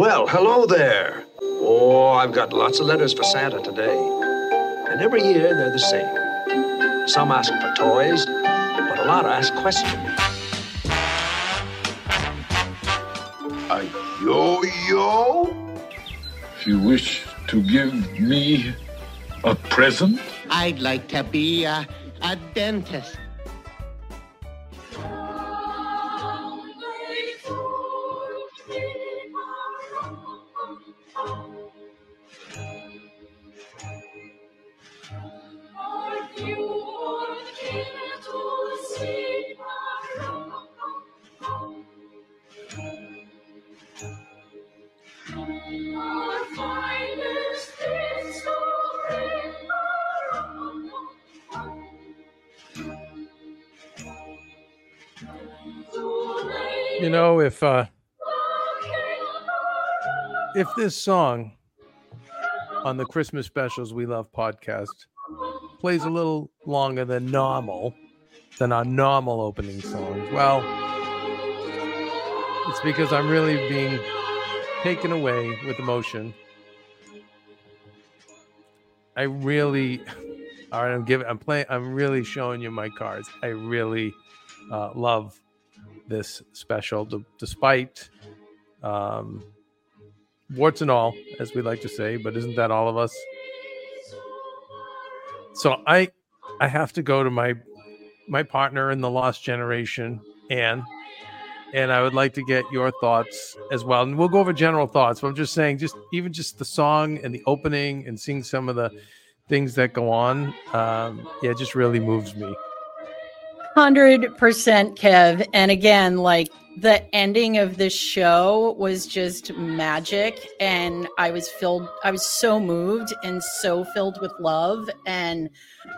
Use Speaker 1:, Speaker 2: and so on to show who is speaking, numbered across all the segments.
Speaker 1: Well, hello there. Oh, I've got lots of letters for Santa today. And every year they're the same. Some ask for toys, but a lot ask questions.
Speaker 2: A yo-yo?
Speaker 3: If you wish to give me a present?
Speaker 4: I'd like to be a dentist.
Speaker 5: You know, if this song on the Christmas Specials We Love podcast plays a little longer than our normal opening songs, well, it's because I'm really being taken away with emotion. I'm really showing you my cards. I really love this special, despite warts and all, as we like to say, but isn't that all of us? So I have to go to my partner in the Lost Generation, Anne, and I would like to get your thoughts as well. And we'll go over general thoughts, but I'm just saying, just the song and the opening and seeing some of the things that go on, it just really moves me.
Speaker 6: 100%, Kev. And again, like, the ending of this show was just magic, and I was so moved and so filled with love. And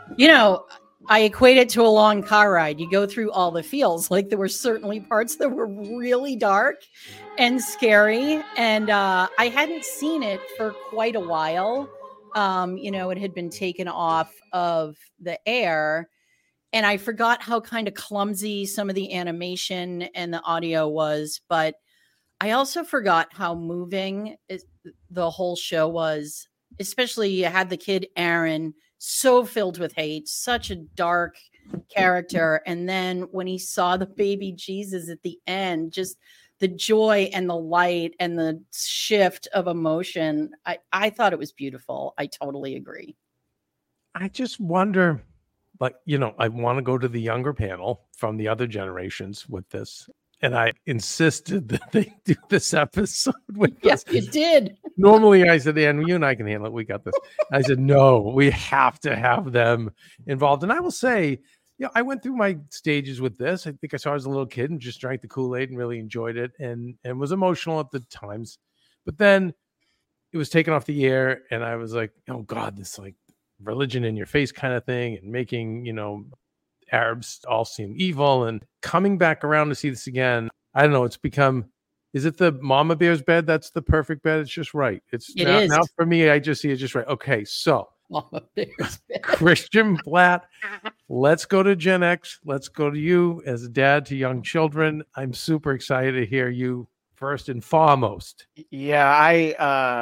Speaker 6: I equate it to a long car ride. You go through all the feels. Like, there were certainly parts that were really dark and scary, and I hadn't seen it for quite a while. It had been taken off of the air, and I forgot how kind of clumsy some of the animation and the audio was, but I also forgot how moving the whole show was. Especially, you had the kid Aaron, so filled with hate, such a dark character. And then when he saw the baby Jesus at the end, just the joy and the light and the shift of emotion, I thought it was beautiful. I totally agree.
Speaker 5: I just wonder, I want to go to the younger panel from the other generations with this. And I insisted that they do this episode with us.
Speaker 6: Yes, you did.
Speaker 5: Normally, I said, "And you and I can handle it. We got this." I said, "No, we have to have them involved." And I will say, I went through my stages with this. I think I saw it as a little kid and just drank the Kool-Aid and really enjoyed it and was emotional at the times. But then it was taken off the air, and I was like, "Oh God, this like religion in your face kind of thing," and making Arabs all seem evil, and coming back around to see this again. I don't know. It's become, is it the mama bear's bed? That's the perfect bed. It's just right. It is. Now for me, I just see it just right. Okay. So
Speaker 6: Mama bear's bed.
Speaker 5: Christian Blatt, let's go to Gen X. Let's go to you as a dad to young children. I'm super excited to hear you first and foremost.
Speaker 7: Yeah, I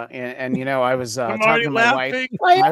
Speaker 7: was talking to my wife. My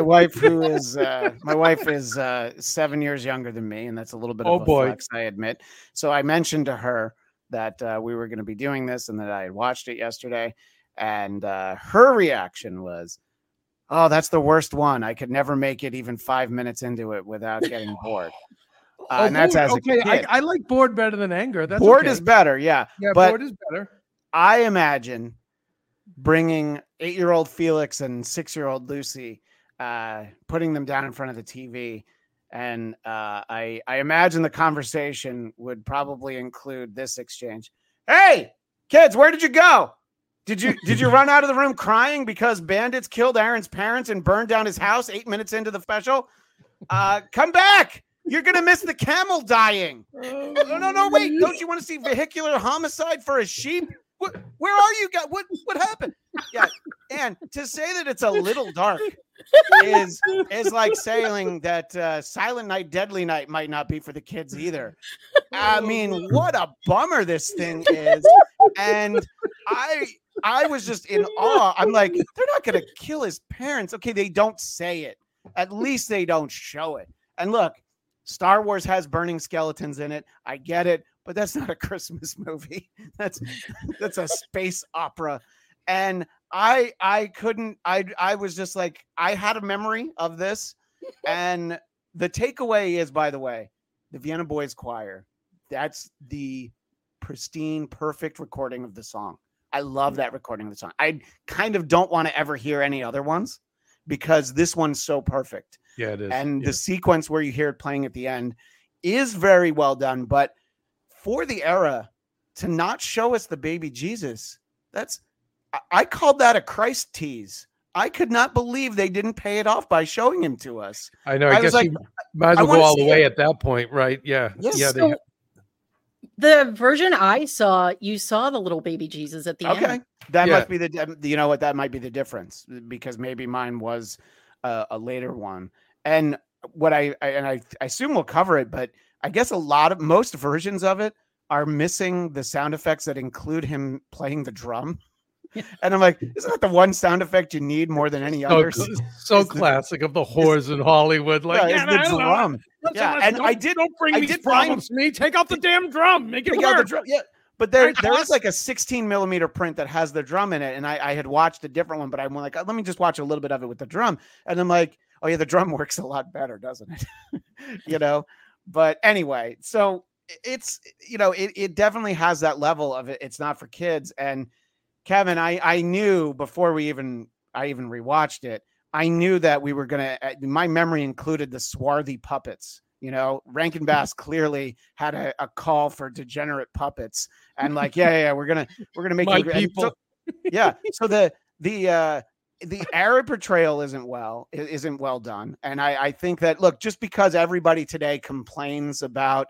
Speaker 7: wife is 7 years younger than me, and that's a little bit of a flex, I admit. So I mentioned to her that we were going to be doing this and that I had watched it yesterday, and her reaction was, "Oh, that's the worst one. I could never make it even 5 minutes into it without getting bored." And that's as a kid.
Speaker 5: I like bored better than anger. That's
Speaker 7: bored is better, yeah. But
Speaker 5: bored is better.
Speaker 7: I imagine bringing 8-year-old Felix and 6-year-old Lucy, putting them down in front of the TV. And I imagine the conversation would probably include this exchange. "Hey, kids, where did you go? Did you run out of the room crying because bandits killed Aaron's parents and burned down his house 8 minutes into the special? Come back. You're going to miss the camel dying. No, wait. Don't you want to see vehicular homicide for a sheep? Where are you guys? What happened?" Yeah, and to say that it's a little dark is like saying that Silent Night, Deadly Night might not be for the kids either. I mean, what a bummer this thing is. And I was just in awe. I'm like, they're not going to kill his parents. Okay, they don't say it. At least they don't show it. And look, Star Wars has burning skeletons in it. I get it, but that's not a Christmas movie. That's a space opera. And I was just like, I had a memory of this. And the takeaway is, by the way, the Vienna Boys Choir. That's the pristine, perfect recording of the song. I love that recording of the song. I kind of don't want to ever hear any other ones because this one's so perfect.
Speaker 5: Yeah, it is.
Speaker 7: And the sequence where you hear it playing at the end is very well done. But for the era, to not show us the baby Jesus, I called that a Christ tease. I could not believe they didn't pay it off by showing him to us.
Speaker 5: I know. I guess you might as well go all the way at that point, right? Yeah.
Speaker 7: Yes.
Speaker 5: Yeah.
Speaker 6: So the version I saw, you saw the little baby Jesus at the end.
Speaker 7: Okay. That must be you know what? That might be the difference because maybe mine was a later one. And what I assume we'll cover it, but I guess most versions of it are missing the sound effects that include him playing the drum. And I'm like, isn't that the one sound effect you need more than any other?
Speaker 5: So classic of the whores in Hollywood. Like,
Speaker 7: the drum. And
Speaker 5: don't bring these problems to me. Take out the damn drum. Make it work.
Speaker 7: Yeah. But there is like a 16 millimeter print that has the drum in it. And I had watched a different one, but I'm like, let me just watch a little bit of it with the drum. And I'm like, oh yeah, the drum works a lot better, doesn't it? But anyway, so it's, it definitely has that level of it. It's not for kids. And Kevin, I knew before I even rewatched it, I knew that we were my memory included the swarthy puppets. Rankin Bass clearly had a call for degenerate puppets, and like, we're gonna make
Speaker 5: my people.
Speaker 7: So the Arab portrayal isn't well done, and I think that, look, just because everybody today complains about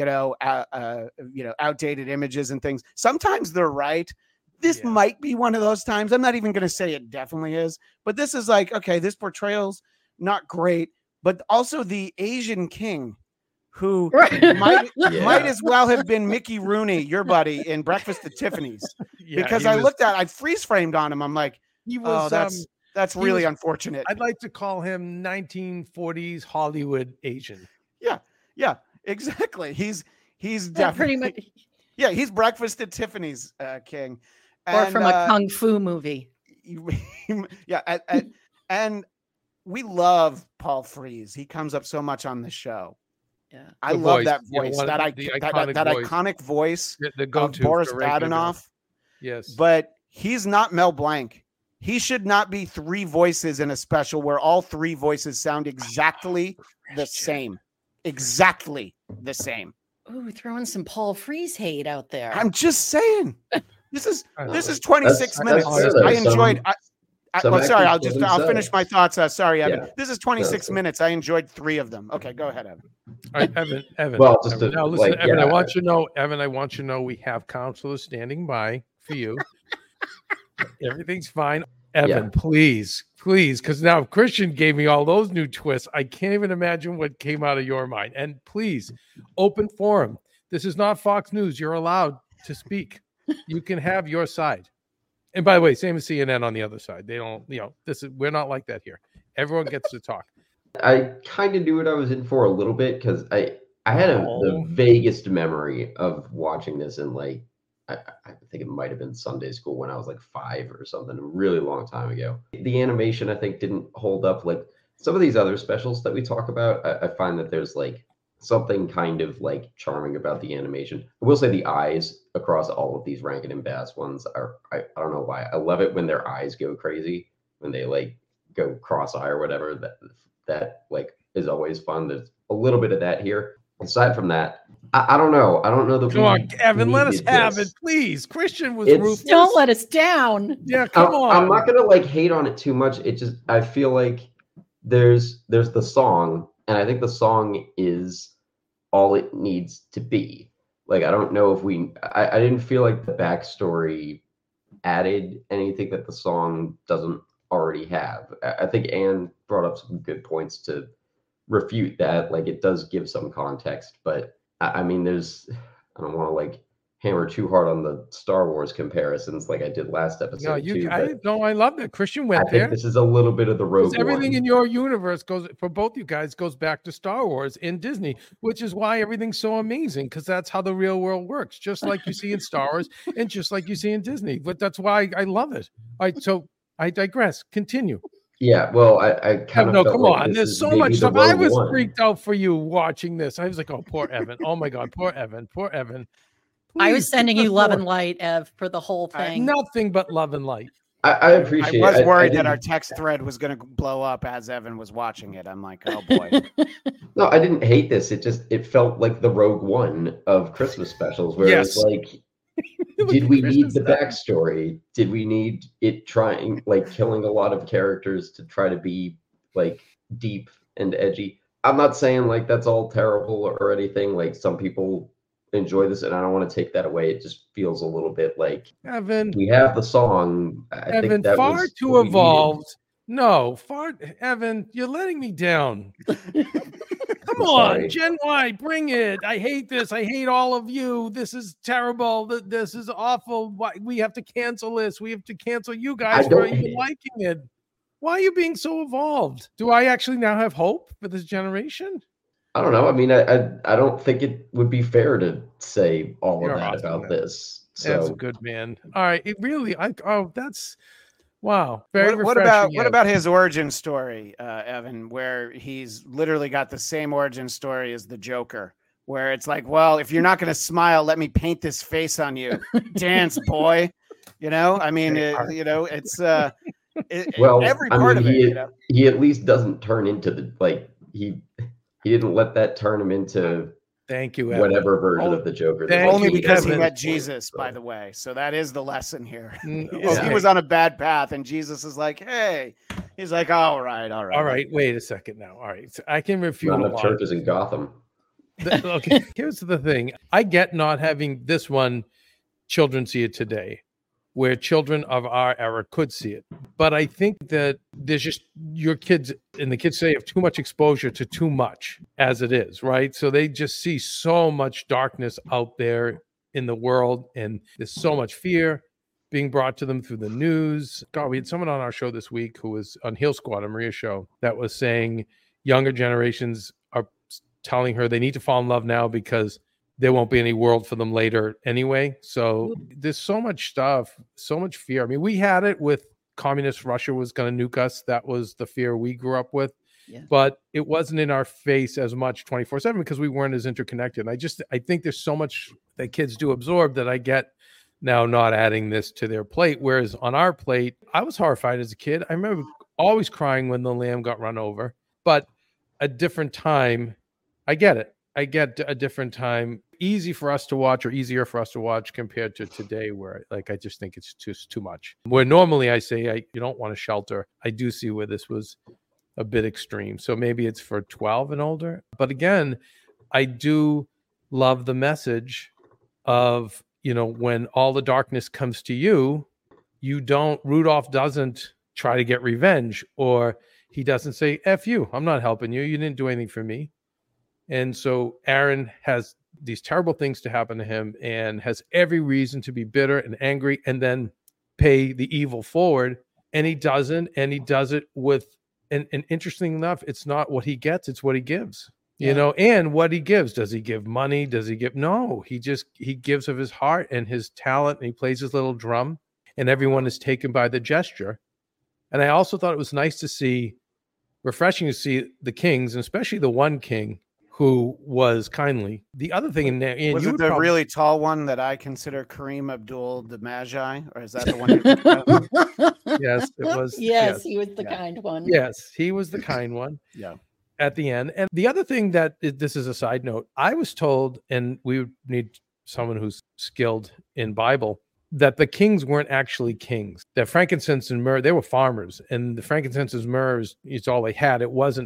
Speaker 7: outdated images and things, sometimes they're right. This might be one of those times. I'm not even going to say it definitely is, but this is like, okay, this portrayal's not great, but also the Asian king who might as well have been Mickey Rooney, your buddy, in Breakfast at Tiffany's, because I freeze framed on him. I'm like, that's really unfortunate.
Speaker 5: I'd like to call him 1940s Hollywood Asian.
Speaker 7: Yeah, exactly. He's definitely
Speaker 6: pretty much.
Speaker 7: Yeah, he's Breakfast at Tiffany's king.
Speaker 6: Or from a kung fu movie.
Speaker 7: And we love Paul Frees. He comes up so much on the show.
Speaker 6: Yeah,
Speaker 7: I love that voice, that iconic voice of Boris Badenov.
Speaker 5: Yes,
Speaker 7: but he's not Mel Blanc. He should not be three voices in a special where all three voices sound exactly the same. Exactly the same.
Speaker 6: Ooh, throwing some Paul Frees hate out there.
Speaker 7: I'm just saying. This is 26 minutes. I enjoyed. Sorry, I'll finish my thoughts. Sorry, Evan. Yeah. This is 26 minutes. I enjoyed 3 of them. Okay, go ahead, Evan.
Speaker 5: All right, Evan.
Speaker 8: Well,
Speaker 5: now listen, Evan. I want you to know, we have counselors standing by for you. Everything's fine, Evan. Please, because now Christian gave me all those new twists. I can't even imagine what came out of your mind. And please, open forum. This is not Fox News. You're allowed to speak. You can have your side. And by the way, same as CNN on the other side. They don't, we're not like that here. Everyone gets to talk.
Speaker 8: I kind of knew what I was in for a little bit because I had the vaguest memory of watching this in like, I think it might have been Sunday school when I was like 5 or something, a really long time ago. The animation, I think, didn't hold up like some of these other specials that we talk about. I find that there's like something kind of like charming about the animation. I will say the eyes across all of these Rankin and Bass ones are, I don't know why. I love it when their eyes go crazy, when they like go cross-eye or whatever. That like is always fun. There's a little bit of that here. Aside from that, I don't know. I don't know.
Speaker 5: Come on, Evan, let us have it, please. Christian was ruthless.
Speaker 6: Don't let us down.
Speaker 5: Yeah, come on.
Speaker 8: I'm not gonna like hate on it too much. It just, I feel like there's the song, and I think the song is all it needs to be. Like, I don't know if I didn't feel like the backstory added anything that the song doesn't already have. I think Anne brought up some good points to refute that. Like, it does give some context, but I mean, I don't want to like hammer too hard on the Star Wars comparisons like I did last episode
Speaker 5: I love that Christian
Speaker 8: I
Speaker 5: went
Speaker 8: think
Speaker 5: there.
Speaker 8: this is a little bit of the Rogue
Speaker 5: Everything
Speaker 8: One.
Speaker 5: in your universe goes for both you guys goes back to Star Wars in Disney, which is why everything's so amazing, because that's how the real world works, just like you see in Star Wars and just like you see in Disney. But that's why I love it. All right, so I digress. Continue.
Speaker 8: Yeah, well, I kind of
Speaker 5: come
Speaker 8: like
Speaker 5: on. There's so much stuff. I was freaked out for you watching this. I was like, oh, poor Evan. Oh my God, poor Evan. Poor Evan. Please,
Speaker 6: I was sending you love and light, Ev, for the whole thing.
Speaker 5: Nothing but love and light.
Speaker 8: I appreciate.
Speaker 7: I was worried that our text thread was going to blow up as Evan was watching it. I'm like, oh boy.
Speaker 8: No, I didn't hate this. It felt like the Rogue One of Christmas specials, where it's like, did we need the backstory? Did we need it killing a lot of characters to try to be like deep and edgy? I'm not saying like that's all terrible or anything. Like some people enjoy this, and I don't want to take that away. It just feels a little bit like
Speaker 5: Evan.
Speaker 8: We have the song. I think that
Speaker 5: far
Speaker 8: was
Speaker 5: too evolved. No, Evan, you're letting me down. Come on, Gen Y, bring it. I hate this. I hate all of you. This is terrible. This is awful. Why we have to cancel this? We have to cancel you guys for even liking it. Why are you being so evolved? Do I actually now have hope for this generation?
Speaker 8: I don't know. I mean, I don't think it would be fair to say all of that about this. So
Speaker 5: that's a good man. All right, it really. That's wow. Very
Speaker 7: what about his origin story, Evan? Where he's literally got the same origin story as the Joker, where it's like, well, if you're not going to smile, let me paint this face on you. Dance, boy. You know, I mean, it's
Speaker 8: well,
Speaker 7: every part of it.
Speaker 8: He at least doesn't turn into the He didn't let that turn him into
Speaker 5: thank you, Evan.
Speaker 8: Whatever version of the Joker.
Speaker 7: Only because he met Jesus, by the way. So that is the lesson here.
Speaker 5: Okay.
Speaker 7: He was on a bad path, and Jesus is like, hey. He's like, all right.
Speaker 5: Wait a second now. All right. So I can refute
Speaker 8: Not enough churches in Gotham.
Speaker 5: Okay, here's the thing. I get not having this one children see it today, where children of our era could see it. But I think that there's just your kids, and the kids say, have too much exposure to too much as it is, right? So they just see so much darkness out there in the world, and there's so much fear being brought to them through the news. God, we had someone on our show this week who was on Heal Squad, on Maria's show, that was saying younger generations are telling her they need to fall in love now because there won't be any world for them later anyway. So there's so much stuff, so much fear. I mean, we had it with communist Russia was going to nuke us. That was the fear we grew up with. Yeah. But it wasn't in our face as much 24/7 because we weren't as interconnected. And I think there's so much that kids do absorb that I get now not adding this to their plate. Whereas on our plate, I was horrified as a kid. I remember always crying when the lamb got run over. But a different time, I get it. I get a different time, easy for us to watch or easier for us to watch compared to today, where I just think it's just too much. Where normally I say you don't want to shelter. I do see where this was a bit extreme. So maybe it's for 12 and older. But again, I do love the message of, when all the darkness comes to you, Rudolph doesn't try to get revenge, or he doesn't say, F you, I'm not helping you. You didn't do anything for me. And so Aaron has these terrible things to happen to him and has every reason to be bitter and angry and then pay the evil forward. And he doesn't. And he does it with, and interesting enough, it's not what he gets, it's what he gives. And what he gives. Does he give money? Does he give? No, he gives of his heart and his talent, and he plays his little drum, and everyone is taken by the gesture. And I also thought it was refreshing to see the kings, and especially the one king who was kindly. The other thing in there,
Speaker 7: was it the really tall one that I consider Kareem Abdul the Magi, or is that the one?
Speaker 5: Yes, it was.
Speaker 6: Yes, he was the kind one.
Speaker 5: Yes, he was the kind one.
Speaker 7: Yeah.
Speaker 5: At the end. And the other thing this is a side note, I was told, and we would need someone who's skilled in Bible, that the kings weren't actually kings. That frankincense and myrrh, they were farmers, and the frankincense and myrrh is all they had. It wasn't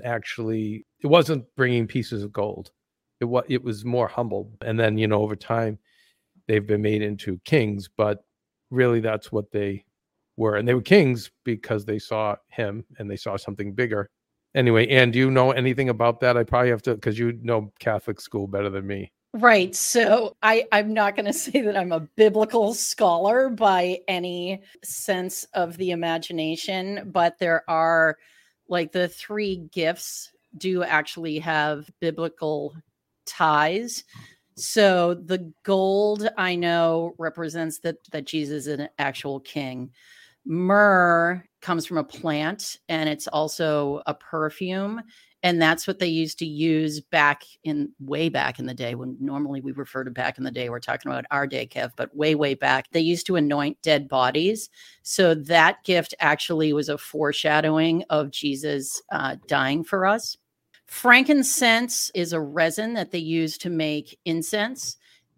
Speaker 5: bringing pieces of gold. It was more humble. And then, over time, they've been made into kings, but really that's what they were. And they were kings because they saw him and they saw something bigger. Anyway, Ann, do you know anything about that? I probably have to, because you know Catholic school better than me.
Speaker 6: Right. So I'm not going to say that I'm a biblical scholar by any sense of the imagination, but there are like the three gifts do actually have biblical ties. So the gold I know represents that Jesus is an actual king. Myrrh comes from a plant and it's also a perfume. And that's what they used to use way back in the day, when normally we refer to back in the day, we're talking about our day, Kev, but way back, they used to anoint dead bodies. So that gift actually was a foreshadowing of Jesus dying for us. Frankincense is a resin that they use to make incense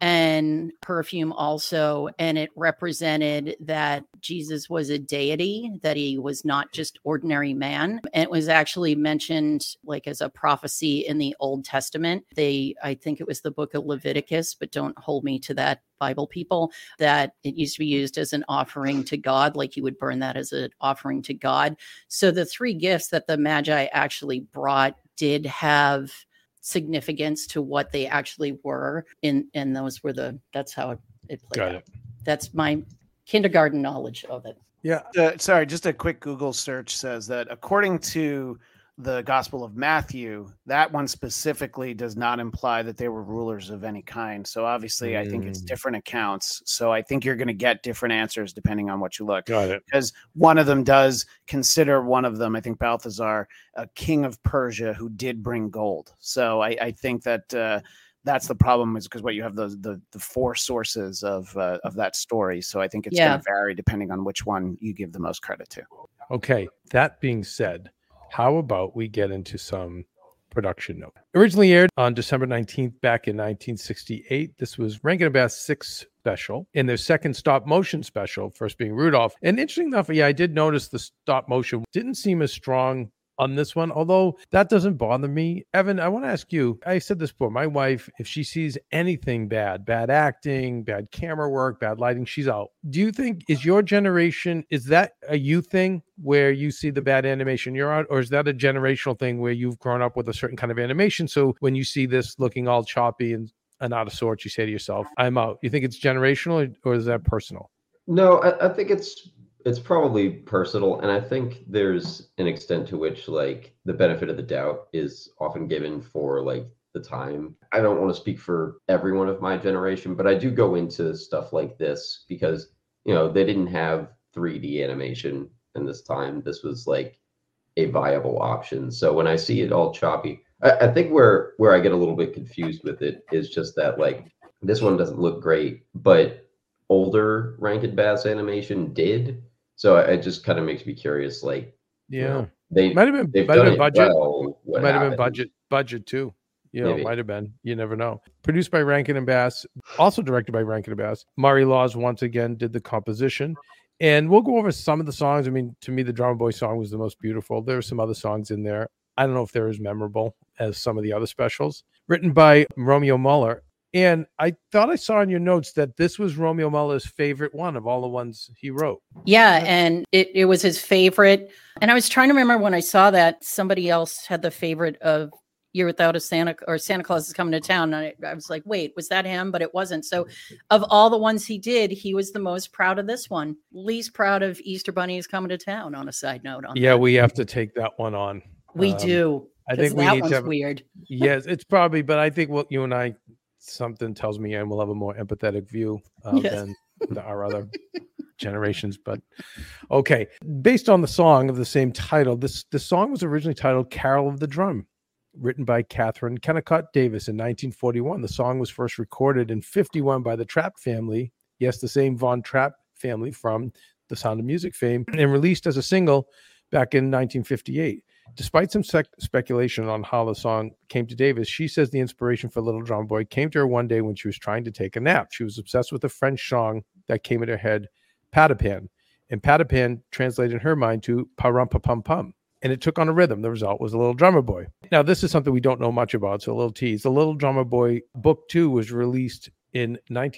Speaker 6: and perfume also, and it represented that Jesus was a deity, that he was not just ordinary man. And it was actually mentioned like as a prophecy in the Old Testament. I think it was the book of Leviticus, but don't hold me to that, Bible people, that it used to be used as an offering to God, like you would burn that as an offering to God. So the three gifts that the Magi actually brought did have significance to what they actually were, and those were that's how it played out. That's my kindergarten knowledge of it.
Speaker 5: Yeah.
Speaker 7: Sorry, just a quick Google search says that according to the Gospel of Matthew, that one specifically does not imply that they were rulers of any kind. So obviously, I think it's different accounts. So I think you're going to get different answers depending on what you look.
Speaker 5: Got it.
Speaker 7: Because one of them does consider one of them, I think Balthazar, a king of Persia who did bring gold. So I think that that's the problem, is because what you have the four sources of that story. So I think it's going to vary depending on which one you give the most credit to.
Speaker 5: Okay. That being said, how about we get into some production note? Originally aired on December 19th back in 1968. This was Rankin and Bass 6 special, and their second stop motion special, first being Rudolph. And interesting enough, I did notice the stop motion didn't seem as strong on this one, although that doesn't bother me. Evan, I want to ask you, I said this before, my wife, if she sees anything bad acting, bad camera work, bad lighting, she's out. Do you think, is your generation, is that a you thing where you see the bad animation, you're out? Or is that a generational thing where you've grown up with a certain kind of animation? So when you see this looking all choppy and out of sorts, you say to yourself, I'm out. You think it's generational, or is that personal?
Speaker 8: No, I think it's probably personal, and I think there's an extent to which like the benefit of the doubt is often given for like the time. I don't want to speak for everyone of my generation, but I do go into stuff like this because, you know, they didn't have 3D animation in this time. This was like a viable option. So when I see it all choppy, I think where I get a little bit confused with it is just that like this one doesn't look great, but older Rankin Bass animation did. So it just kind of makes me curious. Like,
Speaker 5: yeah,
Speaker 8: you know, they
Speaker 5: might have been budget.
Speaker 8: Well,
Speaker 5: might have been budget too. You know, might have been. You never know. Produced by Rankin and Bass, also directed by Rankin and Bass. Murray Laws once again did the composition, and we'll go over some of the songs. I mean, to me, the Drummer Boy song was the most beautiful. There are some other songs in there. I don't know if they're as memorable as some of the other specials. Written by Romeo Muller. And I thought I saw in your notes that this was Romeo Muller's favorite one of all the ones he wrote.
Speaker 6: Yeah, and it was his favorite. And I was trying to remember when I saw that somebody else had the favorite of Year Without a Santa, or Santa Claus is Coming to Town. And I was like, wait, was that him? But it wasn't. So of all the ones he did, he was the most proud of this one. Least proud of Easter Bunny is Coming to Town, on a side note.
Speaker 5: Yeah, we have to take that one on.
Speaker 6: We do.
Speaker 5: I think
Speaker 6: that one's weird.
Speaker 5: Yes, it's probably, but I think you and I, something tells me we'll have a more empathetic view than our other generations. But okay, based on the song of the same title, the song was originally titled Carol of the Drum, written by Catherine Kennicott Davis in 1941. The song was first recorded in 1951 by the Trapp family. Yes, the same Von Trapp family from The Sound of Music fame, and released as a single back in 1958. Despite some speculation on how the song came to Davis, she says the inspiration for Little Drummer Boy came to her one day when she was trying to take a nap. She was obsessed with a French song that came in her head, Patapan. And Patapan translated in her mind to Pa-rum-pa-pum-pum. And it took on a rhythm. The result was a Little Drummer Boy. Now, this is something we don't know much about, so a little tease. The Little Drummer Boy Book 2 was released in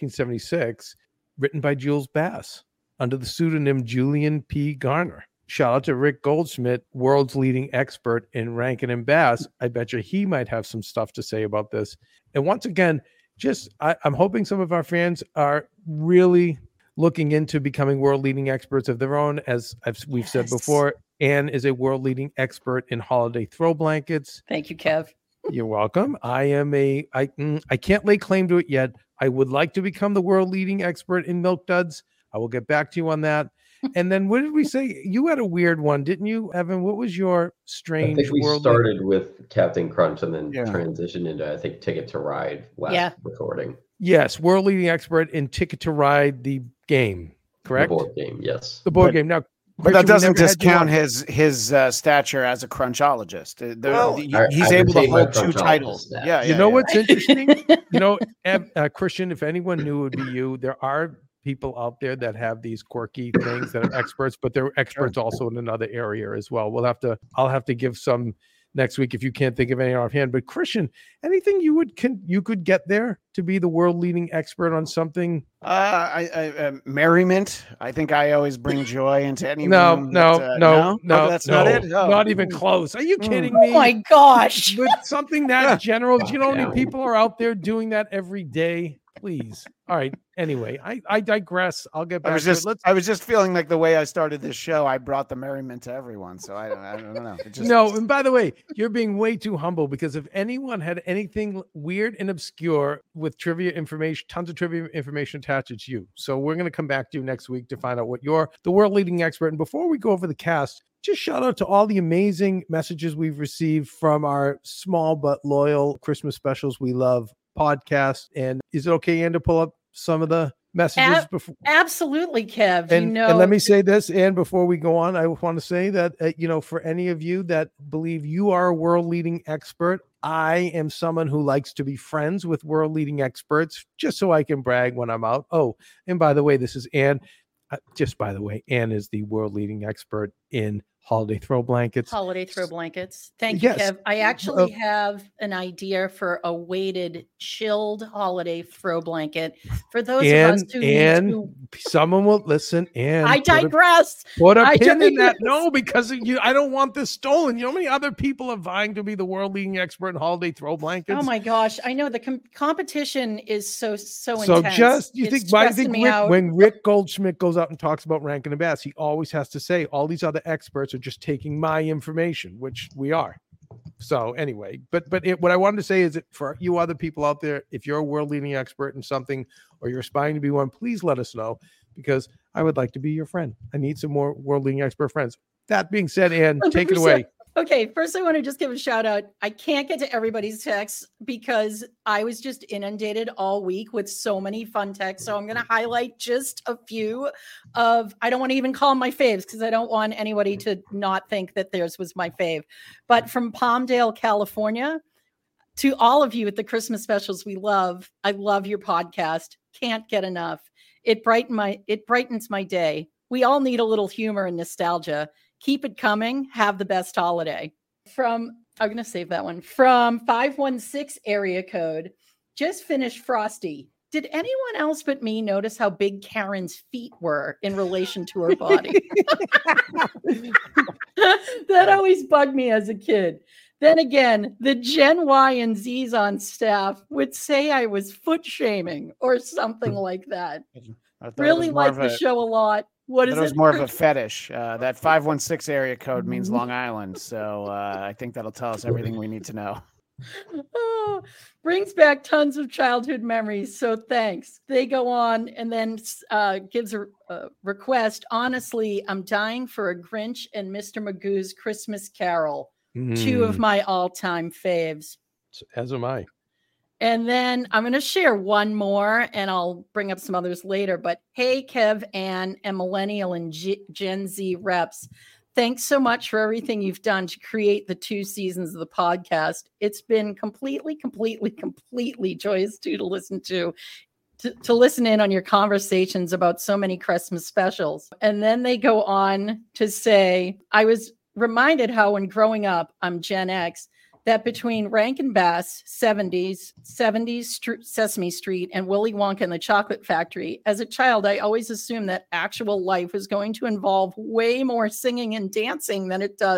Speaker 5: 1976, written by Jules Bass under the pseudonym Julian P. Garner. Shout out to Rick Goldsmith, world's leading expert in Rankin and Bass. I bet you he might have some stuff to say about this. And once again, I'm hoping some of our fans are really looking into becoming world leading experts of their own. As we've said before, Anne is a world leading expert in holiday throw blankets.
Speaker 6: Thank you, Kev.
Speaker 5: You're welcome. I can't lay claim to it yet. I would like to become the world leading expert in milk duds. I will get back to you on that. And then what did we say? You had a weird one, didn't you, Evan? What was your strange?
Speaker 8: I think we started with Captain Crunch and then transitioned into, I think, Ticket to Ride last recording.
Speaker 5: Yes, world leading expert in Ticket to Ride, the game, correct?
Speaker 8: The board game, yes.
Speaker 5: The board game. Now,
Speaker 7: but that doesn't discount his stature as a crunchologist. He's able to hold 2 titles.
Speaker 5: You know what's interesting? Christian, if anyone knew, it would be you. There are people out there that have these quirky things that are experts, but they're experts also in another area as well. I'll have to give some next week if you can't think of any offhand. But Christian, anything you could get there to be the world leading expert on something?
Speaker 7: Merriment. I think I always bring joy into any room.
Speaker 5: No,
Speaker 7: that's not it. Oh.
Speaker 5: Not even close. Are you kidding me?
Speaker 6: Oh my gosh!
Speaker 5: With something that general, you know, how many people are out there doing that every day? Please. All right. Anyway, I digress. I'll get back.
Speaker 7: I was just feeling like the way I started this show, I brought the merriment to everyone. So I don't know.
Speaker 5: No. And by the way, you're being way too humble, because if anyone had anything weird and obscure with trivia information, tons of trivia information attached, it's you. So we're going to come back to you next week to find out what you're the world leading expert. And before we go over the cast, just shout out to all the amazing messages we've received from our small but loyal Christmas specials we love podcast. And is it okay, Ann, to pull up some of the messages before?
Speaker 6: Absolutely, Kev.
Speaker 5: And let me say this, and before we go on, I want to say that for any of you that believe you are a world leading expert, I am someone who likes to be friends with world leading experts just so I can brag when I'm out. Oh, and by the way, this is Ann. Ann is the world leading expert in holiday throw blankets.
Speaker 6: Thank you, Kev. I actually have an idea for a weighted, chilled holiday throw blanket for those of us who need to.
Speaker 5: Someone will listen. And
Speaker 6: I digress.
Speaker 5: Put a pin in that. No, because I don't want this stolen. You know how many other people are vying to be the world leading expert in holiday throw blankets?
Speaker 6: Oh my gosh, I know the competition is so intense.
Speaker 5: So why do you think when Rick Goldschmidt goes out and talks about Rankin and Bass, he always has to say all these other experts are just taking my information, which we are. So anyway, but what I wanted to say is that for you other people out there, if you're a world leading expert in something or you're aspiring to be one, please let us know, because I would like to be your friend. I need some more world leading expert friends. That being said, Ann, 100%. Take it away.
Speaker 6: Okay, first I want to just give a shout out. I can't get to everybody's texts because I was just inundated all week with so many fun texts. So I'm going to highlight just a few of, I don't want to even call them my faves because I don't want anybody to not think that theirs was my fave. But from Palmdale, California, to all of you at the Christmas specials I love your podcast. Can't get enough. It brightens my day. We all need a little humor and nostalgia. Keep it coming. Have the best holiday. I'm going to save that one. From 516 area code, just finished Frosty. Did anyone else but me notice how big Karen's feet were in relation to her body? That always bugged me as a kid. Then again, the Gen Y and Z's on staff would say I was foot shaming or something like that. Really like the show a lot. What is it?
Speaker 7: It was more of a fetish. That 516 area code means Long Island. So I think that'll tell us everything we need to know.
Speaker 6: Oh, brings back tons of childhood memories. So thanks. They go on and then gives a request. Honestly, I'm dying for a Grinch and Mr. Magoo's Christmas Carol. Two of my all-time faves.
Speaker 5: As am I.
Speaker 6: And then I'm going to share one more, and I'll bring up some others later. But hey, Kev, Ann, and Millennial and Gen Z reps, thanks so much for everything you've done to create the 2 seasons of the podcast. It's been completely joyous to listen to listen in on your conversations about so many Christmas specials. And then they go on to say, I was reminded how when growing up, I'm Gen X, that between Rankin Bass, 70s Sesame Street, and Willy Wonka and the Chocolate Factory, as a child, I always assumed that actual life was going to involve way more singing and dancing than it does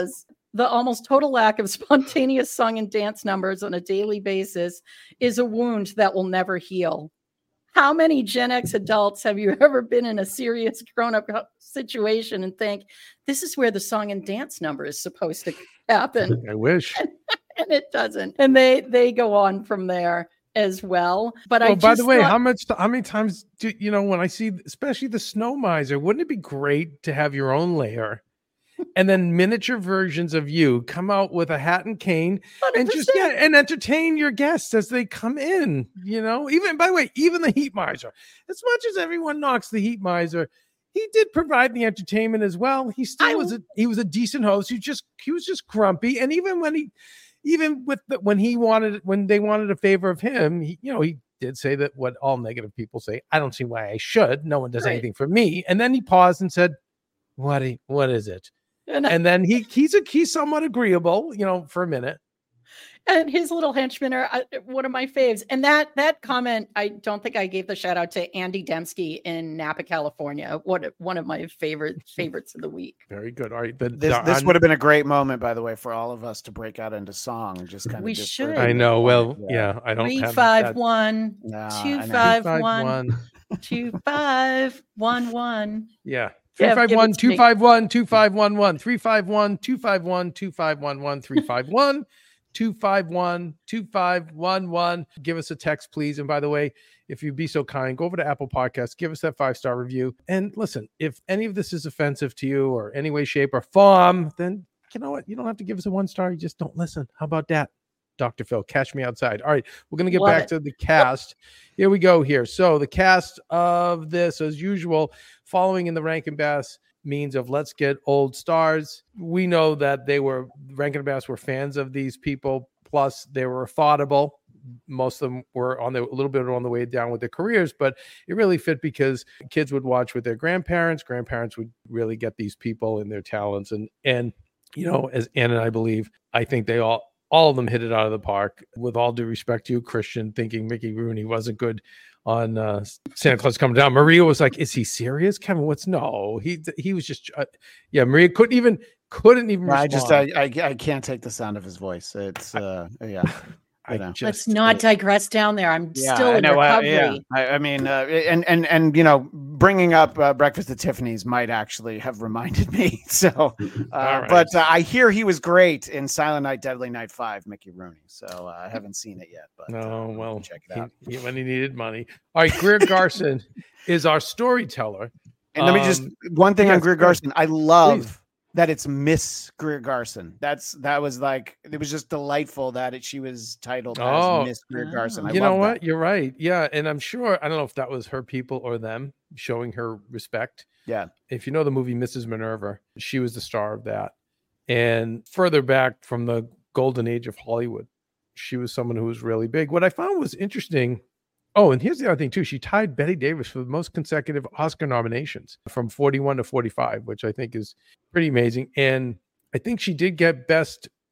Speaker 6: The almost total lack of spontaneous song and dance numbers on a daily basis is a wound that will never heal. How many Gen X adults have you ever been in a serious grown-up situation and think, this is where the song and dance number is supposed to happen?
Speaker 5: I wish.
Speaker 6: And it doesn't. And they go on from there as well. But
Speaker 5: well, by the way, how many times do you know when I see, especially the Snow Miser, wouldn't it be great to have your own layer and then miniature versions of you come out with a hat and cane 100%. And just and entertain your guests as they come in? You know, even by the way, even the Heat Miser, as much as everyone knocks the Heat Miser, he did provide the entertainment as well. He still was a decent host. He was just grumpy, and when they wanted a favor of him, he did say that what all negative people say. I don't see why I should. No one does anything for me. And then he paused and said, "What is it?" And then he's somewhat agreeable, for a minute.
Speaker 6: And his little henchmen are one of my faves. And that comment, I don't think I gave the shout out to Andy Dembski in Napa, California. One of my favorites of the week.
Speaker 5: Very good. All right,
Speaker 7: this would have been a great moment, by the way, for all of us to break out into song and just kind of.
Speaker 6: We should.
Speaker 5: I know. Well, yeah, I don't.
Speaker 6: 351 251 2511.
Speaker 5: Yeah. 351 251 2511 351 251 2511 351 251 2511. Give us a text, please. And by the way, if you'd be so kind, go over to Apple Podcasts, give us that 5-star review. And listen, if any of this is offensive to you or any way, shape, or form, then you know what? You don't have to give us a 1-star. You just don't listen. How about that? Dr. Phil, catch me outside. All right, we're going to get back to the cast. Here we go here. So the cast of this, as usual, following in the Rankin Bass means of let's get old stars. We know that Rankin Bass were fans of these people, plus they were affordable. Most of them were a little bit on the way down with their careers, but it really fit because kids would watch with their grandparents. Grandparents would really get these people and their talents. And as Ann and I believe, I think they all of them hit it out of the park. With all due respect to you, Christian, thinking Mickey Rooney wasn't good on Santa Claus Coming Down. Maria was like, "Is he serious, Kevin? No, he was just Maria couldn't even respond.
Speaker 7: I can't take the sound of his voice. It's
Speaker 6: let's not digress down there. I'm still in recovery.
Speaker 7: I mean, and bringing up Breakfast at Tiffany's might actually have reminded me. So, right. But I hear he was great in Silent Night, Deadly Night 5, Mickey Rooney. So I haven't seen it yet. But check it out.
Speaker 5: When he needed money. All right, Greer Garson is our storyteller.
Speaker 7: And let me just one thing on Greer Garson. I love. That it's Miss Greer Garson. That was like, it was just delightful that she was titled as Miss Greer Garson.
Speaker 5: You know what? You're right. Yeah. And I'm sure, I don't know if that was her people or them showing her respect.
Speaker 7: Yeah.
Speaker 5: If you know the movie Mrs. Minerva, she was the star of that. And further back from the golden age of Hollywood, she was someone who was really big. What I found was interesting. Oh, and here's the other thing too. She tied Bette Davis for the most consecutive Oscar nominations from 41 to 45, which I think is pretty amazing. And I think she did get for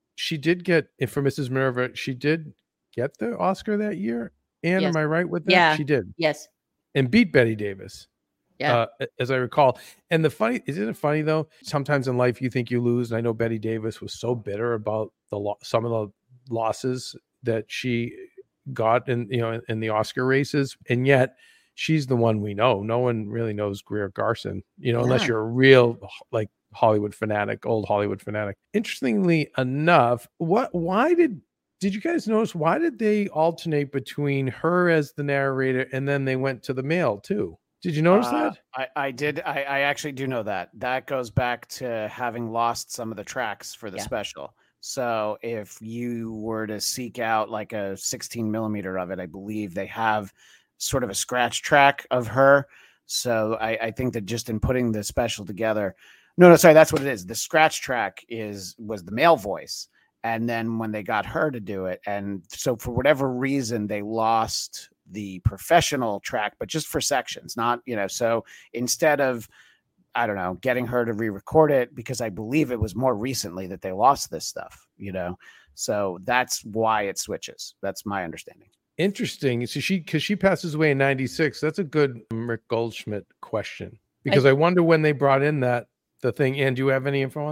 Speaker 5: Mrs. Minerva, she did get the Oscar that year. Anne, am I right with that?
Speaker 6: Yeah.
Speaker 5: She did.
Speaker 6: Yes.
Speaker 5: And beat Bette Davis.
Speaker 6: Yeah.
Speaker 5: As I recall. And isn't it funny though? Sometimes in life you think you lose. And I know Bette Davis was so bitter about some of the losses that she got in the Oscar races, and yet she's the one we know. No one really knows Greer Garson, unless you're a real like Hollywood fanatic, old Hollywood fanatic. Interestingly enough, why did you guys notice why did they alternate between her as the narrator and then they went to the male too? Did you notice that?
Speaker 7: I did. I actually do know that. That goes back to having lost some of the tracks for the special. So if you were to seek out like a 16 millimeter of it, I believe they have sort of a scratch track of her. So I think that just in putting the special together, sorry, that's what it is. The scratch track was the male voice. And then when they got her to do it, and so for whatever reason, they lost the professional track, but just for sections, not, so instead of, I don't know, getting her to re-record it, because I believe it was more recently that they lost this stuff, so that's why it switches. That's my understanding.
Speaker 5: Interesting. So because she passes away in 96. That's a good Rick Goldschmidt question, because I wonder when they brought in the thing. And do you have any info on that?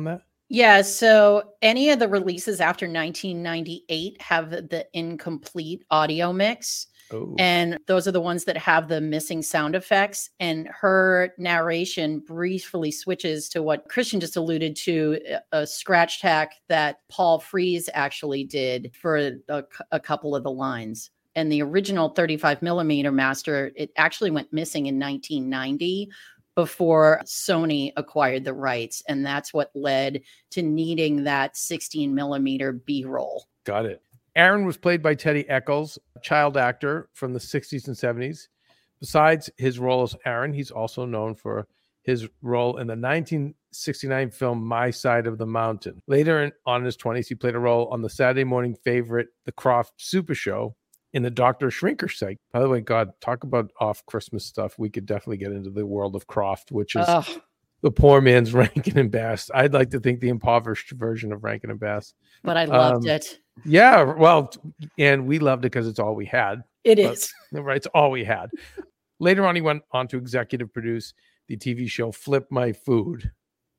Speaker 6: Yeah, so any of the releases after 1998 have the incomplete audio mix.
Speaker 5: Oh.
Speaker 6: And those are the ones that have the missing sound effects. And her narration briefly switches to what Christian just alluded to, a scratch tack that Paul Frees actually did for a couple of the lines. And the original 35 millimeter master, it actually went missing in 1990 before Sony acquired the rights. And that's what led to needing that 16 millimeter B-roll.
Speaker 5: Got it. Aaron was played by Teddy Eccles, a child actor from the 60s and 70s. Besides his role as Aaron, he's also known for his role in the 1969 film My Side of the Mountain. Later on in his 20s, he played a role on the Saturday morning favorite, The Croft Super Show, in the Dr. Shrinker segment. By the way, God, talk about off-Christmas stuff. We could definitely get into the world of Croft, which is the poor man's Rankin and Bass. I'd like to think the impoverished version of Rankin and Bass.
Speaker 6: But I loved it.
Speaker 5: Yeah, well, and we loved it because it's all we had.
Speaker 6: It is.
Speaker 5: Right, it's all we had. Later on, he went on to executive produce the TV show Flip My Food.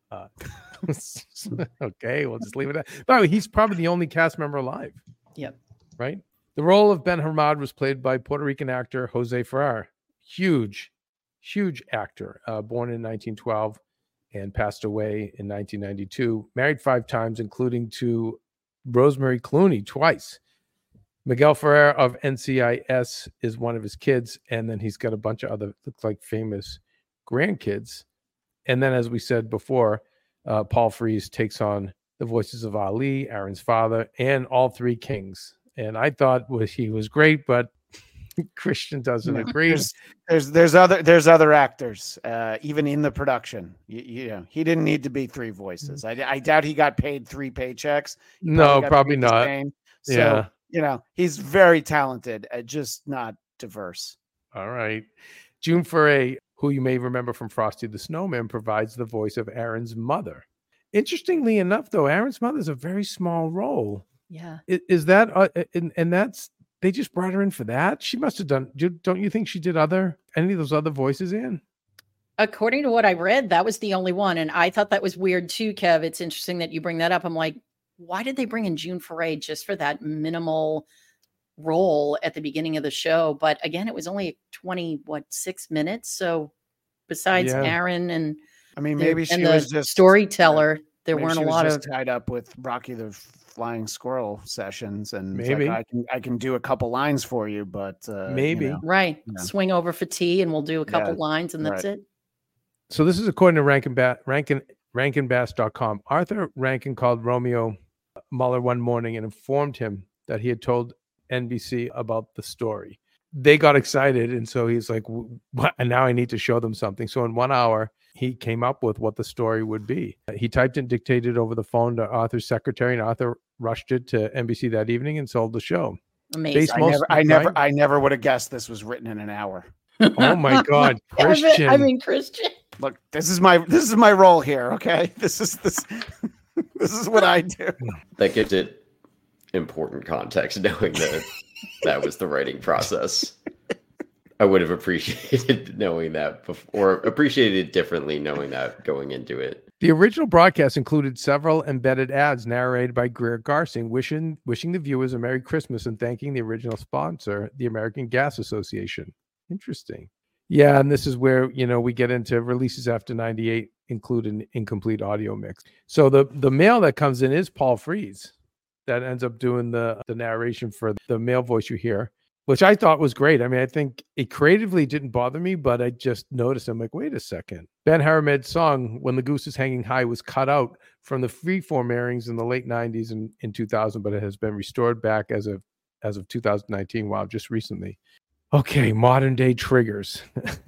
Speaker 5: Okay, we'll just leave it at that. By the way, he's probably the only cast member alive.
Speaker 6: Yep.
Speaker 5: Right? The role of Ben Hamad was played by Puerto Rican actor Jose Ferrer. Huge actor, born in 1912 and passed away in 1992. Married 5 times, including to Rosemary Clooney twice. Miguel Ferrer of NCIS is one of his kids, and then he's got a bunch of other, looks like, famous grandkids. And then, as we said before, Paul Frees takes on the voices of Ali, Aaron's father, and all 3 kings. And I thought he was great, but Christian doesn't agree.
Speaker 7: There's other actors, even in the production. You know, he didn't need to be 3 voices. I doubt he got paid 3 paychecks.
Speaker 5: No, probably not.
Speaker 7: So,
Speaker 5: yeah,
Speaker 7: you know, he's very talented, just not diverse.
Speaker 5: All right. June Foray, who you may remember from Frosty the Snowman, provides the voice of Aaron's mother. Interestingly enough, though, Aaron's mother is a very small role.
Speaker 6: Yeah.
Speaker 5: Is that and that's, they just brought her in for that? She must have done, don't you think she did any of those other voices in?
Speaker 6: According to what I read, that was the only one. And I thought that was weird too, Kev. It's interesting that you bring that up. I'm like, why did they bring in June Foray just for that minimal role at the beginning of the show? But again, it was only 6 minutes. So besides Aaron and
Speaker 7: I mean, maybe she
Speaker 6: was
Speaker 7: the just
Speaker 6: storyteller, there weren't a lot of
Speaker 7: tied up with Rocky the Flying Squirrel sessions, and
Speaker 5: maybe
Speaker 7: like, I can do a couple lines for you, but
Speaker 5: maybe
Speaker 7: you know,
Speaker 6: right, swing over for tea, and we'll do a couple lines, and that's it. So
Speaker 5: this is according to rankinbass.com. Arthur Rankin called Romeo Mueller one morning and informed him that he had told NBC about the story. They got excited, and so he's like, and now I need to show them something. So in 1 hour, he came up with what the story would be. He typed and dictated over the phone to Arthur's secretary, and Arthur rushed it to NBC that evening and sold the show.
Speaker 6: Amazing.
Speaker 7: I never would have guessed this was written in an hour.
Speaker 5: Oh my God, Christian!
Speaker 6: Christian.
Speaker 7: Look, this is my role here. Okay, this is what I do.
Speaker 8: That gives it important context, knowing that was the writing process. I would have appreciated knowing that before, or appreciated it differently knowing that going into it.
Speaker 5: The original broadcast included several embedded ads narrated by Greer Garsing, wishing the viewers a Merry Christmas and thanking the original sponsor, the American Gas Association. Interesting. Yeah, and this is where, we get into releases after 98 include an incomplete audio mix. So the male that comes in is Paul Frees, that ends up doing the narration for the male voice you hear, which I thought was great. I mean, I think it creatively didn't bother me, but I just noticed, I'm like, wait a second. Ben Haramed's song, When the Goose is Hanging High, was cut out from the freeform airings in the late 90s and in 2000, but it has been restored back as of 2019. Wow, just recently. Okay, modern day triggers.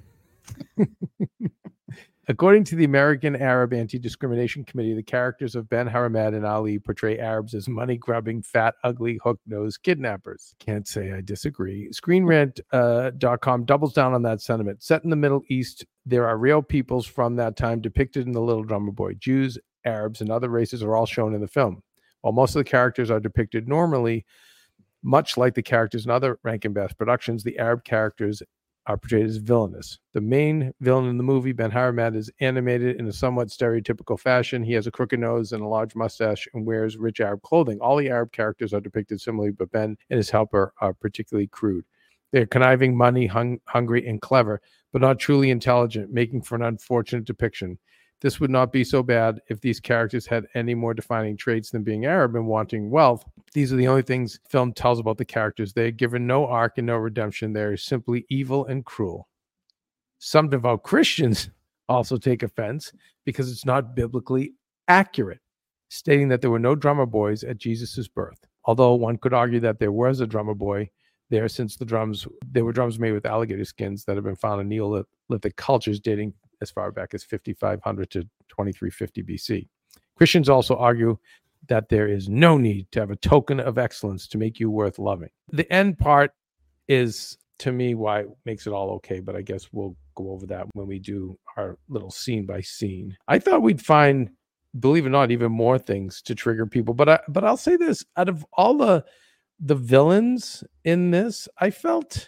Speaker 5: According to the American Arab Anti-Discrimination Committee, the characters of Ben Haramed and Ali portray Arabs as money-grubbing, fat, ugly, hook-nosed kidnappers. Can't say I disagree. ScreenRant.com doubles down on that sentiment. Set in the Middle East, there are real peoples from that time depicted in The Little Drummer Boy. Jews, Arabs, and other races are all shown in the film. While most of the characters are depicted normally, much like the characters in other Rankin Bass productions, the Arab characters are portrayed as villainous. The main villain in the movie, Ben Haramet, is animated in a somewhat stereotypical fashion. He has a crooked nose and a large mustache and wears rich Arab clothing. All the Arab characters are depicted similarly, but Ben and his helper are particularly crude. They're conniving, money, hungry, and clever, but not truly intelligent, making for an unfortunate depiction. This would not be so bad if these characters had any more defining traits than being Arab and wanting wealth. These are the only things film tells about the characters. They are given no arc and no redemption. They are simply evil and cruel. Some devout Christians also take offense because it's not biblically accurate, stating that there were no drummer boys at Jesus' birth. Although one could argue that there was a drummer boy there, since there were drums made with alligator skins that have been found in Neolithic cultures dating as far back as 5500 to 2350 BC. Christians also argue that there is no need to have a token of excellence to make you worth loving. The end part is, to me, why it makes it all okay, but I guess we'll go over that when we do our little scene by scene. I thought we'd find, believe it or not, even more things to trigger people, but I'll say this, out of all the villains in this, I felt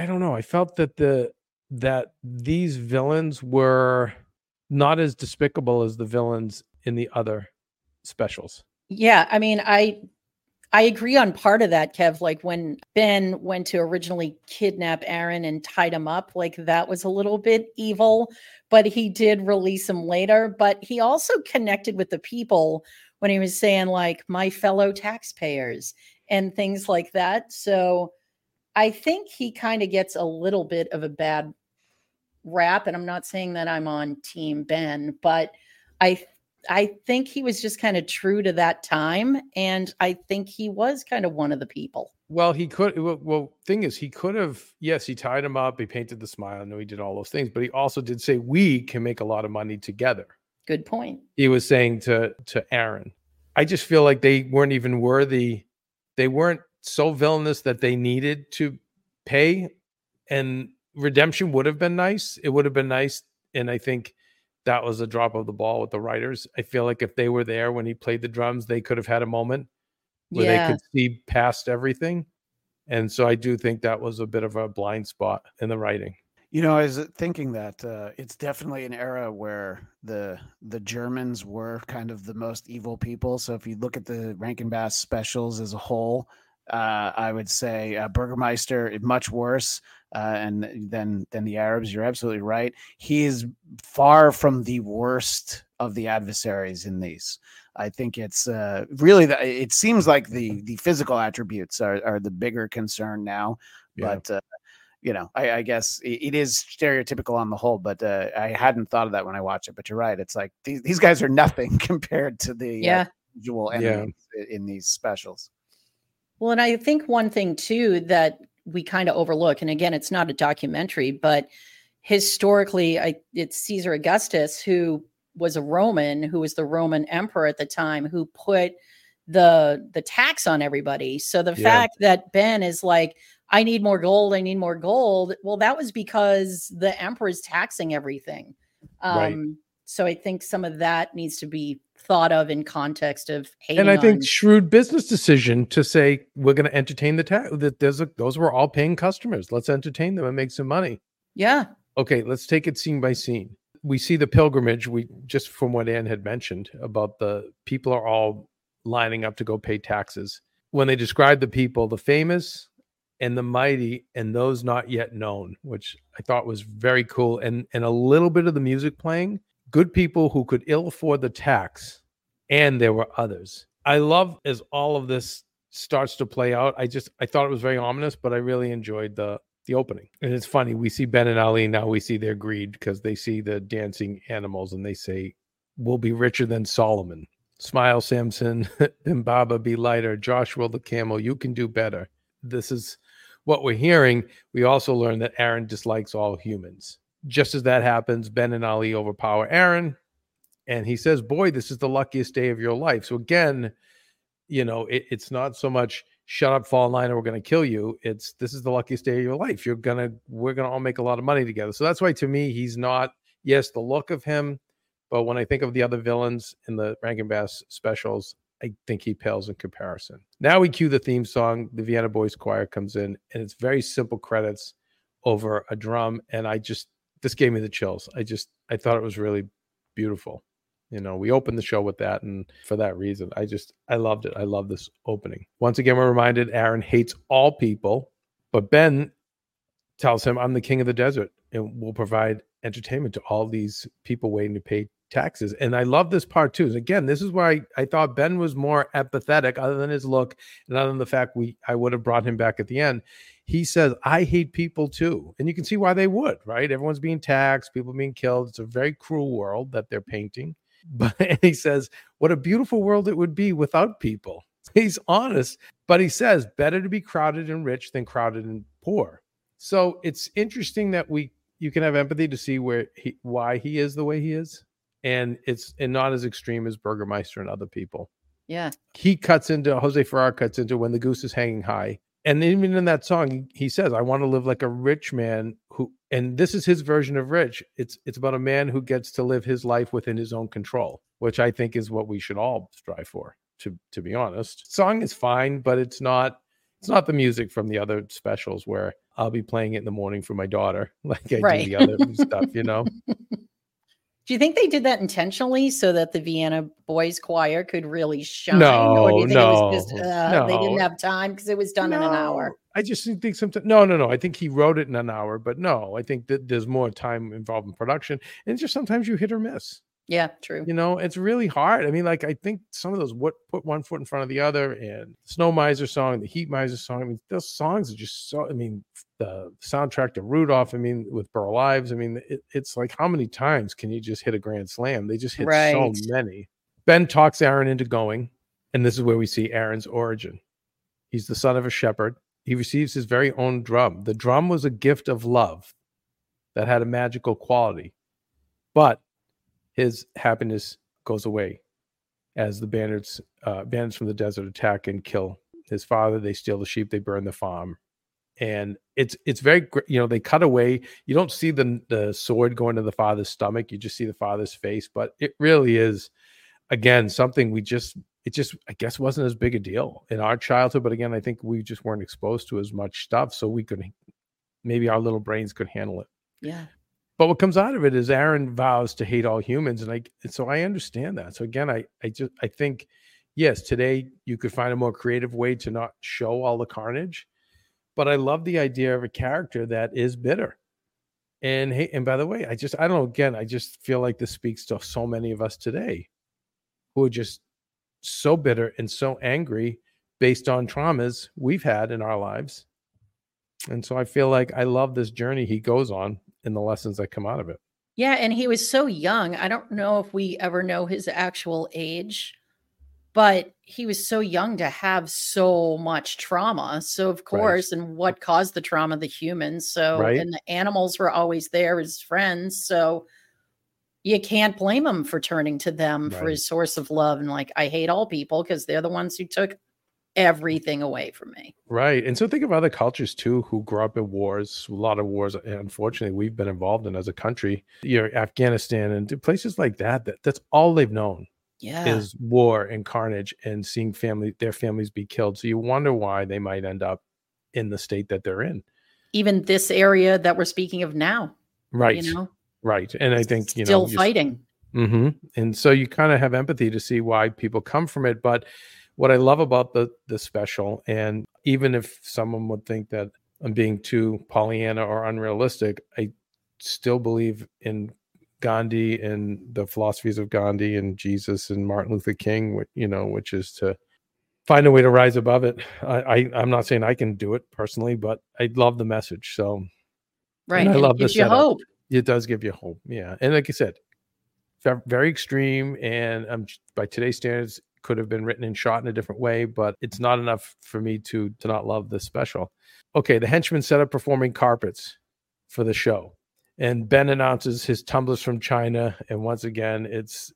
Speaker 5: that these villains were not as despicable as the villains in the other specials.
Speaker 6: Yeah, I mean, I agree on part of that, Kev. Like when Ben went to originally kidnap Aaron and tied him up, like that was a little bit evil, but he did release him later. But he also connected with the people when he was saying like my fellow taxpayers and things like that. So I think he kind of gets a little bit of a bad rap. And I'm not saying that I'm on Team Ben, but I think he was just kind of true to that time. And I think he was kind of one of the people.
Speaker 5: Well, thing is, he could have, yes, he tied him up. He painted the smile. I know he did all those things, but he also did say, we can make a lot of money together.
Speaker 6: Good point.
Speaker 5: He was saying to Aaron, I just feel like they weren't even worthy. They weren't so villainous that they needed to pay, and redemption would have been nice. It would have been nice. And I think that was a drop of the ball with the writers. I feel like if they were there when he played the drums, they could have had a moment where they could see past everything. And so I do think that was a bit of a blind spot in the writing.
Speaker 7: You know, I was thinking that it's definitely an era where the Germans were kind of the most evil people. So if you look at the Rankin Bass specials as a whole, I would say Burgermeister much worse and than the Arabs. You're absolutely right. He is far from the worst of the adversaries in these. I think it's really it seems like the physical attributes are the bigger concern now. Yeah. But you know, I guess it is stereotypical on the whole. But I hadn't thought of that when I watched it. But you're right. It's like these guys are nothing compared to the usual enemies in these specials.
Speaker 6: Well, and I think one thing too that we kind of overlook, and again, it's not a documentary, but historically, it's Caesar Augustus, who was a Roman, who was the Roman emperor at the time, who put the tax on everybody. So the fact that Ben is like, I need more gold, I need more gold. Well, that was because the emperor is taxing everything.
Speaker 5: Right.
Speaker 6: So I think some of that needs to be thought of in context of hating.
Speaker 5: And I think shrewd business decision to say, we're going to entertain the tax. That those were all paying customers. Let's entertain them and make some money.
Speaker 6: Yeah.
Speaker 5: Okay, let's take it scene by scene. We see the pilgrimage. We just from what Ann had mentioned about the people are all lining up to go pay taxes. When they describe the people, the famous and the mighty and those not yet known, which I thought was very cool. And a little bit of the music playing. Good people who could ill afford the tax, and there were others. I love as all of this starts to play out. I thought it was very ominous, but I really enjoyed the opening. And it's funny, we see Ben and Ali, now we see their greed because they see the dancing animals and they say, we'll be richer than Solomon. Smile, Samson, and Baba, be lighter. Joshua the camel, you can do better. This is what we're hearing. We also learn that Aaron dislikes all humans. Just as that happens, Ben and Ali overpower Aaron, and he says, boy, this is the luckiest day of your life. So again, you know, it's not so much shut up, fall in line, or we're going to kill you. It's this is the luckiest day of your life. We're going to all make a lot of money together. So that's why, to me, he's not, yes, the look of him, but when I think of the other villains in the Rankin Bass specials, I think he pales in comparison. Now we cue the theme song. The Vienna Boys Choir comes in, and it's very simple credits over a drum. And this gave me the chills. I thought it was really beautiful. You know, we opened the show with that. And for that reason, I loved it. I love this opening. Once again, we're reminded Aaron hates all people, but Ben tells him, I'm the king of the desert and will provide entertainment to all these people waiting to pay taxes. And I love this part too. And again, this is why I thought Ben was more empathetic, other than his look and other than the fact I would have brought him back at the end. He says, I hate people too. And you can see why they would, right? Everyone's being taxed, people being killed. It's a very cruel world that they're painting. But he says, what a beautiful world it would be without people. He's honest, but he says, better to be crowded and rich than crowded and poor. So it's interesting that you can have empathy to see why he is the way he is. And it's not as extreme as Burgermeister and other people.
Speaker 6: Yeah.
Speaker 5: Jose Ferrer cuts into when the goose is hanging high. And even in that song, he says, I want to live like a rich man and this is his version of rich. It's about a man who gets to live his life within his own control, which I think is what we should all strive for, to be honest. Song is fine, but it's not the music from the other specials where I'll be playing it in the morning for my daughter, like I do the other stuff, you know?
Speaker 6: Do you think they did that intentionally so that the Vienna Boys Choir could really shine?
Speaker 5: No,
Speaker 6: or do you think
Speaker 5: no,
Speaker 6: it was just they didn't have time because it was done in an hour?
Speaker 5: I just think sometimes no. I think he wrote it in an hour, but no, I think that there's more time involved in production, and just sometimes you hit or miss.
Speaker 6: Yeah, true.
Speaker 5: You know, it's really hard. I mean, like I think some of those put one foot in front of the other, and Snow Miser song, the Heat Miser song. I mean, those songs are just so. I mean, the soundtrack to Rudolph. I mean, with Burl Ives. I mean, it's like how many times can you just hit a grand slam? They just hit so many. Ben talks Aaron into going, and this is where we see Aaron's origin. He's the son of a shepherd. He receives his very own drum. The drum was a gift of love that had a magical quality, but his happiness goes away as the bandits from the desert attack and kill his father. They steal the sheep. They burn the farm. And it's very, you know, they cut away. You don't see the sword going to the father's stomach. You just see the father's face. But it really is, again, something it just, I guess, wasn't as big a deal in our childhood. But again, I think we just weren't exposed to as much stuff. So maybe our little brains could handle it.
Speaker 6: Yeah.
Speaker 5: But what comes out of it is Aaron vows to hate all humans. And so I understand that. So again, I think, yes, today you could find a more creative way to not show all the carnage. But I love the idea of a character that is bitter. And by the way, I don't know, again, I just feel like this speaks to so many of us today who are just so bitter and so angry based on traumas we've had in our lives. And so I feel like I love this journey he goes on and the lessons that come out of it.
Speaker 6: Yeah, and he was so young. I don't know if we ever know his actual age, but he was so young to have so much trauma. So of course, and what caused the trauma? The humans. So and the animals were always there as friends. So you can't blame him for turning to them for his source of love. And like, I hate all people because they're the ones who took everything away from me.
Speaker 5: Right. And so think of other cultures too who grew up in wars, a lot of wars, and unfortunately we've been involved in as a country. Afghanistan and places like that's all they've known is war and carnage and seeing their families be killed. So you wonder why they might end up in the state that they're in.
Speaker 6: Even this area that we're speaking of now.
Speaker 5: Right.
Speaker 6: You know?
Speaker 5: Right. And I think,
Speaker 6: still fighting.
Speaker 5: Mm-hmm. And so you kind of have empathy to see why people come from it. But what I love about the special, and even if someone would think that I'm being too Pollyanna or unrealistic, I still believe in Gandhi and the philosophies of Gandhi and Jesus and Martin Luther King, which is to find a way to rise above it. I'm not saying I can do it personally, but I love the message. So,
Speaker 6: right.
Speaker 5: I love
Speaker 6: this. It gives you hope.
Speaker 5: It does give you hope. Yeah. And like I said, very extreme. And by today's standards, could have been written and shot in a different way, but it's not enough for me to not love this special. Okay, the henchmen set up performing carpets for the show, and Ben announces his tumblers from China, and once again,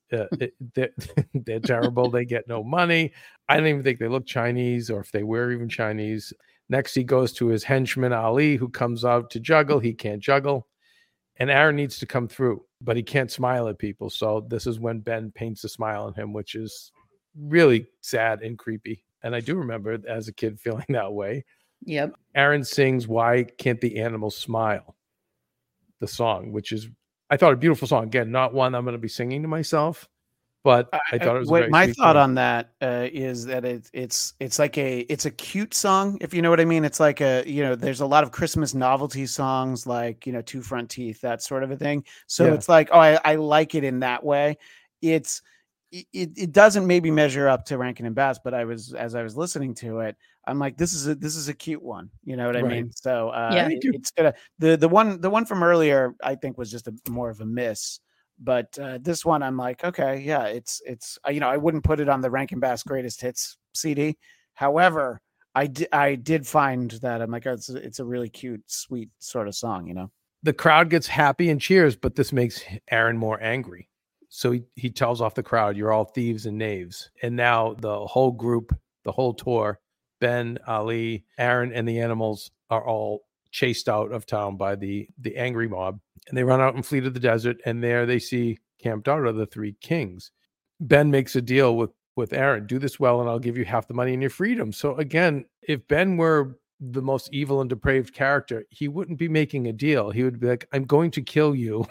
Speaker 5: they're terrible. They get no money. I don't even think they look Chinese, or if they were even Chinese. Next, he goes to his henchman Ali, who comes out to juggle. He can't juggle, and Aaron needs to come through, but he can't smile at people. So this is when Ben paints a smile on him, which is really sad and creepy. And I do remember as a kid feeling that way.
Speaker 6: Yep.
Speaker 5: Aaron sings "Why Can't the Animals Smile?" the song, which is, I thought, a beautiful song. Again, not one I'm going to be singing to myself, but I thought it was a very
Speaker 7: my
Speaker 5: sweet
Speaker 7: thought
Speaker 5: song.
Speaker 7: on that is that it's like it's a cute song, if you know what I mean. It's like there's a lot of Christmas novelty songs, like Two Front Teeth, that sort of a thing. So
Speaker 5: Yeah.
Speaker 7: it's like, oh, I like it in that way. It doesn't maybe measure up to Rankin and Bass, but as I was listening to it, I'm like, this is a cute one. You know what I
Speaker 5: Right.
Speaker 7: mean? So
Speaker 6: Yeah.
Speaker 7: it's gonna the one from earlier, I think, was just more of a miss. But this one, I'm like, okay, yeah, it's I wouldn't put it on the Rankin Bass Greatest Hits CD. However, I did find that I'm like, oh, it's a really cute, sweet sort of song.
Speaker 5: The crowd gets happy and cheers, but this makes Aaron more angry. So he tells off the crowd, "You're all thieves and knaves." And now the whole group, the whole tour, Ben, Ali, Aaron, and the animals are all chased out of town by the angry mob. And they run out and flee to the desert. And there they see camped out are the three kings. Ben makes a deal with Aaron. "Do this well, and I'll give you half the money and your freedom." So again, if Ben were the most evil and depraved character, he wouldn't be making a deal. He would be like, "I'm going to kill you."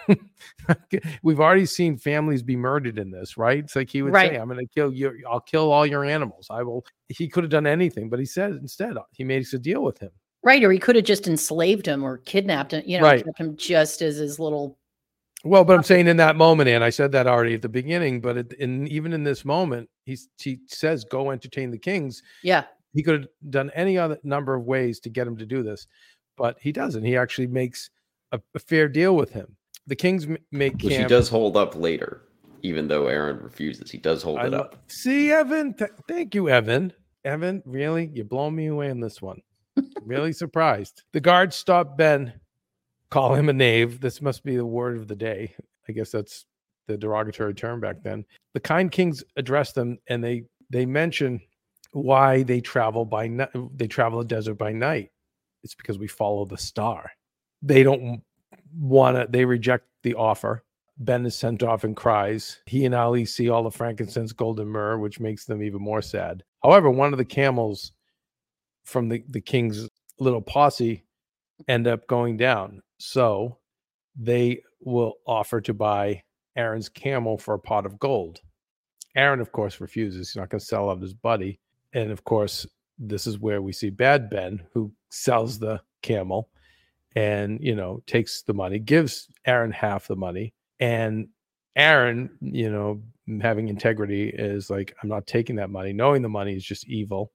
Speaker 5: We've already seen families be murdered in this, right? It's like he would say, "I'm going to kill you. I'll kill all your animals. I will." He could have done anything, but he said instead he makes a deal with him.
Speaker 6: Right. Or he could have just enslaved him or kidnapped him,
Speaker 5: Right.
Speaker 6: kept him just as his little.
Speaker 5: Well, but I'm saying in that moment, and I said that already at the beginning, but even in this moment, he says, "Go entertain the kings."
Speaker 6: Yeah.
Speaker 5: He could have done any other number of ways to get him to do this, but he doesn't. He actually makes a fair deal with him. The kings make
Speaker 9: Which
Speaker 5: camp.
Speaker 9: he does hold up later, even though Aaron refuses. He does hold it up.
Speaker 5: See, Evan, thank you, Evan. Evan, really? You're blowing me away on this one. Really surprised. The guards stop Ben, call him a knave. This must be the word of the day. I guess that's the derogatory term back then. The kind kings address them, and they mention why they travel by night. They travel the desert by night. It's because we follow the star. They don't want to. They reject the offer. Ben is sent off and cries. He and Ali see all the frankincense, gold, and myrrh, which makes them even more sad. However, one of the camels from the king's little posse end up going down. So they will offer to buy Aaron's camel for a pot of gold. Aaron, of course, refuses. He's not going to sell out his buddy. And of course, this is where we see Bad Ben, who sells the camel and, takes the money, gives Aaron half the money. And Aaron, having integrity, is like, "I'm not taking that money," knowing the money is just evil.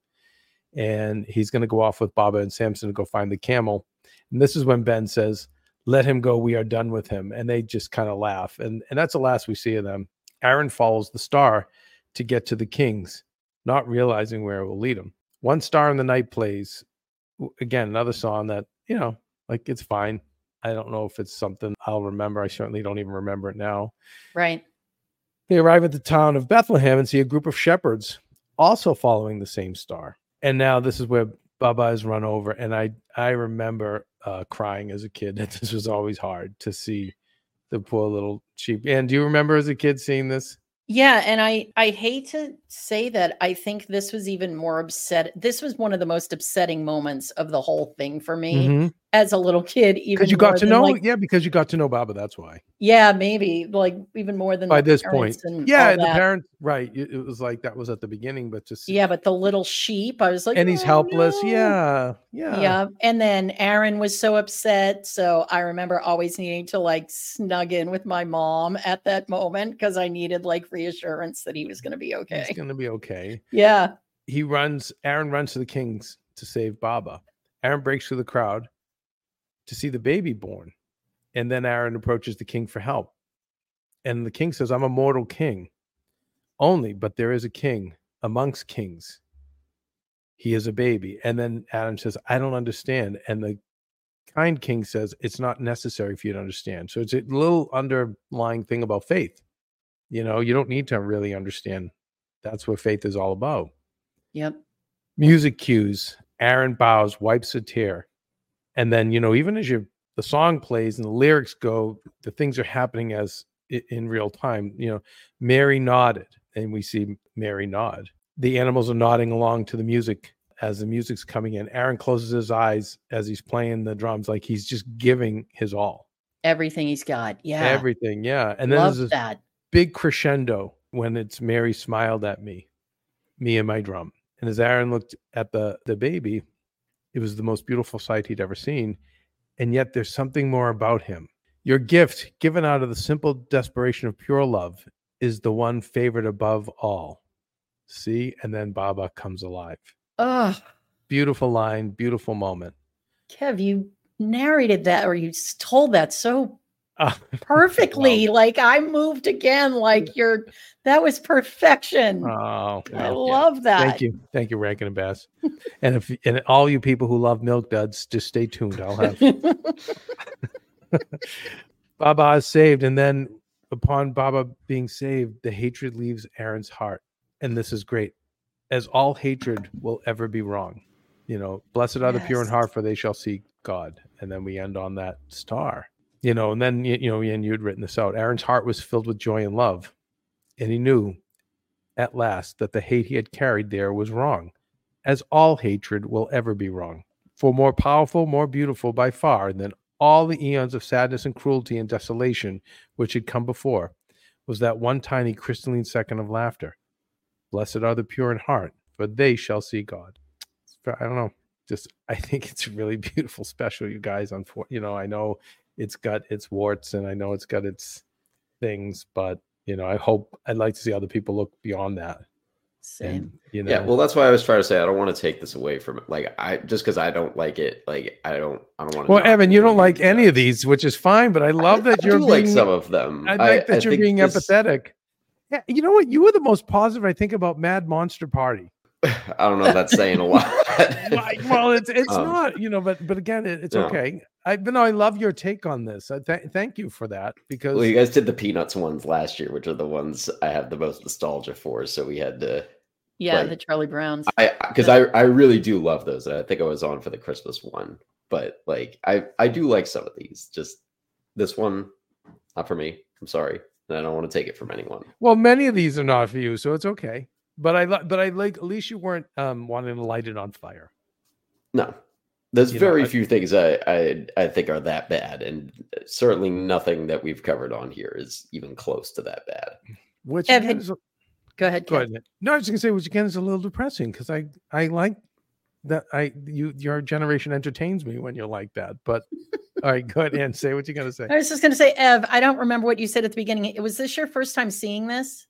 Speaker 5: And he's going to go off with Baba and Samson to go find the camel. And this is when Ben says, "Let him go. We are done with him." And they just kind of laugh. And that's the last we see of them. Aaron follows the star to get to the kings, not realizing where it will lead him. One Star in the Night plays. Again, another song that, it's fine. I don't know if it's something I'll remember. I certainly don't even remember it now.
Speaker 6: Right.
Speaker 5: They arrive at the town of Bethlehem and see a group of shepherds also following the same star. And now this is where Baba is run over. And I remember crying as a kid that this was always hard to see the poor little sheep. And do you remember as a kid seeing this?
Speaker 6: Yeah, and I hate to say that I think this was even more upset. This was one of the most upsetting moments of the whole thing for me as a little kid. Even
Speaker 5: because you got to know, because you got to know Baba. That's why.
Speaker 6: Yeah, maybe even more than
Speaker 5: by this point. Yeah, the parents, right? It was like that was at the beginning, but just
Speaker 6: but the little sheep, I was like,
Speaker 5: and he's helpless.
Speaker 6: No. Yeah. And then Aaron was so upset. So I remember always needing to snug in with my mom at that moment because I needed reassurance that he was going to be okay.
Speaker 5: He's going to be okay.
Speaker 6: Yeah.
Speaker 5: Aaron runs to the kings to save Baba. Aaron breaks through the crowd to see the baby born. And then Aaron approaches the king for help. And the king says, "I'm a mortal king only, but there is a king amongst kings. He is a baby." And then Adam says, "I don't understand." And the kind king says, "It's not necessary for you to understand." So it's a little underlying thing about faith. You don't need to really understand. That's what faith is all about.
Speaker 6: Yep.
Speaker 5: Music cues. Aaron bows, wipes a tear. And then, even as the song plays and the lyrics go, the things are happening as in real time. Mary nodded, and we see Mary nod. The animals are nodding along to the music as the music's coming in. Aaron closes his eyes as he's playing the drums, like he's just giving his all.
Speaker 6: Everything he's got. Yeah.
Speaker 5: Everything. Yeah. And then
Speaker 6: Love
Speaker 5: there's this
Speaker 6: that.
Speaker 5: big crescendo when it's Mary smiled at me and my drum. And as Aaron looked at the baby, it was the most beautiful sight he'd ever seen. And yet there's something more about him. Your gift, given out of the simple desperation of pure love, is the one favored above all. See? And then Baba comes alive.
Speaker 6: Oh,
Speaker 5: Beautiful line, beautiful moment.
Speaker 6: Kev, you narrated that, or you told that so perfectly. Like I moved again. Like that was perfection.
Speaker 5: Oh,
Speaker 6: I love that.
Speaker 5: Thank you, Rankin and Bass. and all you people who love Milk Duds, just stay tuned. I'll have Baba is saved, and then upon Baba being saved, the hatred leaves Aaron's heart, and this is great. As all hatred will ever be wrong, blessed are the pure in heart, for they shall see God. And then we end on that star, and then and you'd written this out. Aaron's heart was filled with joy and love, and he knew at last that the hate he had carried there was wrong, as all hatred will ever be wrong. For more powerful, more beautiful by far than all the eons of sadness and cruelty and desolation which had come before was that one tiny crystalline second of laughter. Blessed are the pure in heart, for they shall see God. I don't know. I think it's really beautiful, special, you guys. I know it's got its warts and I know it's got its things, but I'd like to see other people look beyond that.
Speaker 6: Same.
Speaker 5: And,
Speaker 9: Yeah, well, that's why I was trying to say I don't want to take this away from it. Like just because I don't like it, like I don't want to.
Speaker 5: Well, Evan, you don't like any of these, which is fine, but I love that you're
Speaker 9: like some of them.
Speaker 5: I like that you're being empathetic. Yeah, you know what? You were the most positive, I think, about Mad Monster Party.
Speaker 9: I don't know if that's saying a lot.
Speaker 5: Well, it's not, but again, it's okay. I love your take on this. Thank you for that, because
Speaker 9: you guys did the Peanuts ones last year, which are the ones I have the most nostalgia for. So we had to,
Speaker 6: the Charlie Browns.
Speaker 9: Because I really do love those. I think I was on for the Christmas one, but I do like some of these. Just this one, not for me. I'm sorry, and I don't want to take it from anyone.
Speaker 5: Well, many of these are not for you, so it's okay. But I like at least you weren't wanting to light it on fire.
Speaker 9: No, there's very few things I think are that bad, and certainly nothing that we've covered on here is even close to that bad.
Speaker 5: Which
Speaker 6: Evan, go ahead.
Speaker 5: No, I was going to say, which again is a little depressing, because I like that your generation entertains me when you're like that. But all right, go ahead and say what you're going to say.
Speaker 6: I was just going to say, Ev, I don't remember what you said at the beginning. Was this your first time seeing this?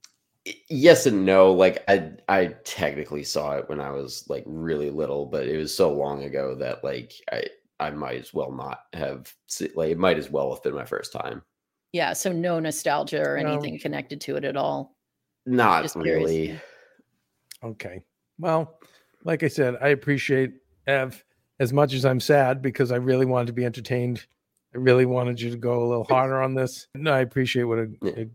Speaker 9: Yes and no. Like I technically saw it when I was like really little, but it was so long ago that like I might as well not have it might as well have been my first time.
Speaker 6: Yeah, so no nostalgia or anything connected to it at all.
Speaker 9: Not
Speaker 6: just
Speaker 9: really.
Speaker 6: Curious.
Speaker 5: Okay. Well, like I said, I appreciate Ev as much as I'm sad, because I really wanted to be entertained. I really wanted you to go a little harder on this. No, I appreciate what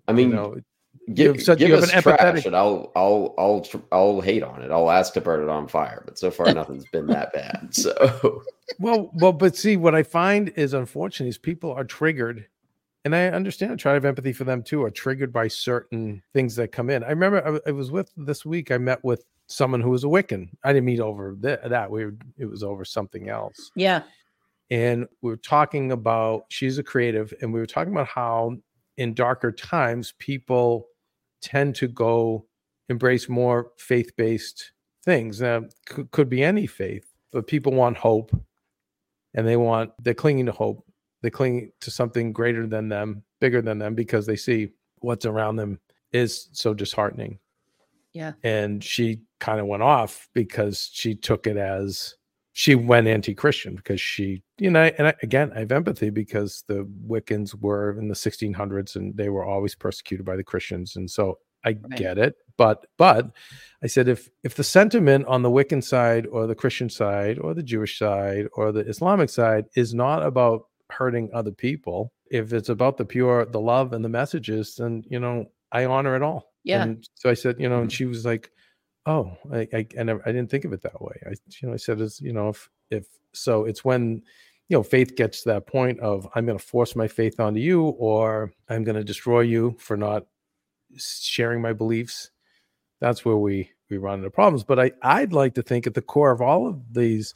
Speaker 9: Give
Speaker 5: us
Speaker 9: trash and I'll hate on it. I'll ask to burn it on fire, but so far nothing's been that bad. So
Speaker 5: but see, what I find is, unfortunately, is people are triggered, and I understand. I try to have empathy for them too. Are triggered by certain things that come in. I remember I was with this week. I met with someone who was a Wiccan. I didn't meet over that. It was over something else.
Speaker 6: Yeah,
Speaker 5: and we were talking about. She's a creative, and we were talking about how in darker times people tend to go embrace more faith-based things. Now, could be any faith, but people want hope, and they're clinging to hope. They cling to something greater than them, bigger than them, because they see what's around them is so disheartening.
Speaker 6: Yeah. And
Speaker 5: she kind of went off because she took it as she went anti-Christian, because she, again, I have empathy, because the Wiccans were in the 1600s and they were always persecuted by the Christians. And so I get it. But I said, if the sentiment on the Wiccan side or the Christian side or the Jewish side or the Islamic side is not about hurting other people, if it's about the love and the messages, then, I honor it all.
Speaker 6: Yeah.
Speaker 5: And so I said, and she was like, oh, I didn't think of it that way. I said, if so, it's when, faith gets to that point of, I'm going to force my faith onto you, or I'm going to destroy you for not sharing my beliefs. That's where we run into problems. But I'd like to think at the core of all of these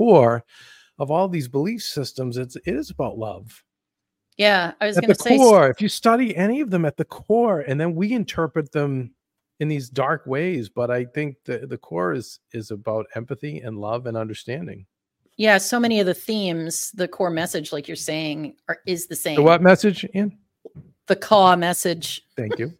Speaker 5: belief systems, it is about love.
Speaker 6: Yeah, I was
Speaker 5: At
Speaker 6: going
Speaker 5: the
Speaker 6: to say,
Speaker 5: core, if you study any of them at the core, and then we interpret them in these dark ways, but I think the core is about empathy and love and understanding.
Speaker 6: yeah, so many of the themes, the core message, like you're saying, is the same.
Speaker 5: The what message, Ian?
Speaker 6: The core message.
Speaker 5: Thank you.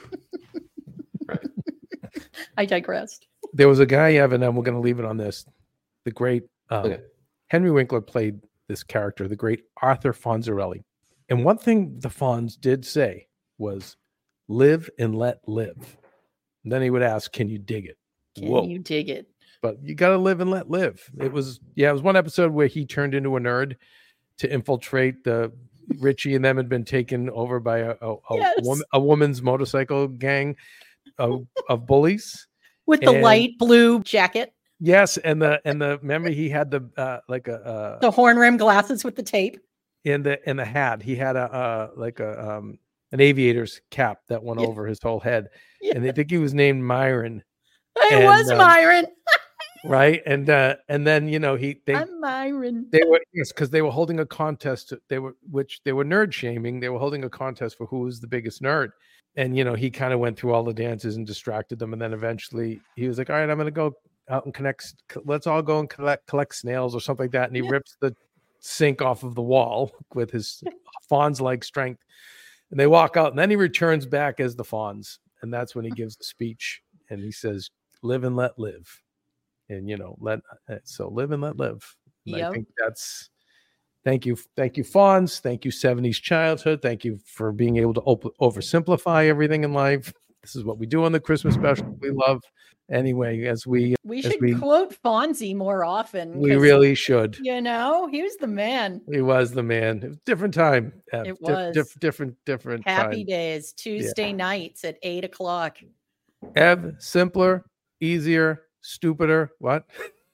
Speaker 6: I digressed.
Speaker 5: There was a guy, Evan, and we're going to leave it on this. The great
Speaker 9: Okay.
Speaker 5: Henry Winkler played this character, the great Arthur Fonzarelli. And one thing the Fonz did say was, live and let live. And then he would ask, can you dig it?
Speaker 6: Can you dig it?
Speaker 5: But you got to live and let live. It was one episode where he turned into a nerd to infiltrate Richie and them had been taken over by a woman's motorcycle gang of bullies.
Speaker 6: With the light blue jacket.
Speaker 5: Yes. And the remember he had the
Speaker 6: horn rim glasses with the tape.
Speaker 5: In the hat. He had an aviator's cap that went over his whole head. Yeah. And they think he was named Myron.
Speaker 6: It was Myron.
Speaker 5: Right. And then, you know,
Speaker 6: I'm Myron.
Speaker 5: They were, because they were holding a contest. They were nerd shaming. They were holding a contest for who was the biggest nerd. And, you know, he kind of went through all the dances and distracted them. And then eventually he was like, all right, I'm going to go out and let's all go and collect snails or something like that. And he rips the sink off of the wall with his Fonz-like strength. And they walk out, and then he returns back as the Fonz. And that's when he gives the speech. And he says, live and let live. And, you know, live and let live. And I think that's, thank you, Fonz. Thank you, 70s childhood. Thank you for being able to oversimplify everything in life. This is what we do on the Christmas special. We love. Anyway, we should
Speaker 6: quote Fonzie more often.
Speaker 5: We really should.
Speaker 6: You know, he was the man.
Speaker 5: He was the man. It was a different time.
Speaker 6: It was
Speaker 5: different.
Speaker 6: Happy
Speaker 5: time.
Speaker 6: days. Tuesday nights at 8:00.
Speaker 5: Ev, simpler, easier, stupider. What?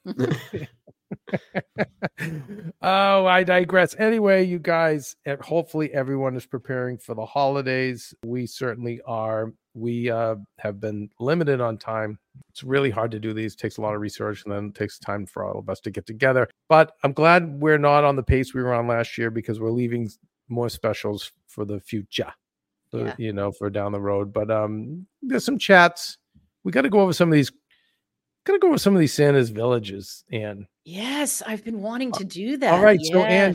Speaker 5: Oh, I digress. Anyway, you guys, hopefully everyone is preparing for the holidays. We certainly are. We have been limited on time. It's really hard to do these. It takes a lot of research, and then it takes time for all of us to get together. But I'm glad we're not on the pace we were on last year, because we're leaving more specials for the future, you know, for down the road. But there's some chats. We got to go over some of these. Santa's villages, Anne.
Speaker 6: Yes, I've been wanting to do that.
Speaker 5: All right,
Speaker 6: yes.
Speaker 5: so Anne,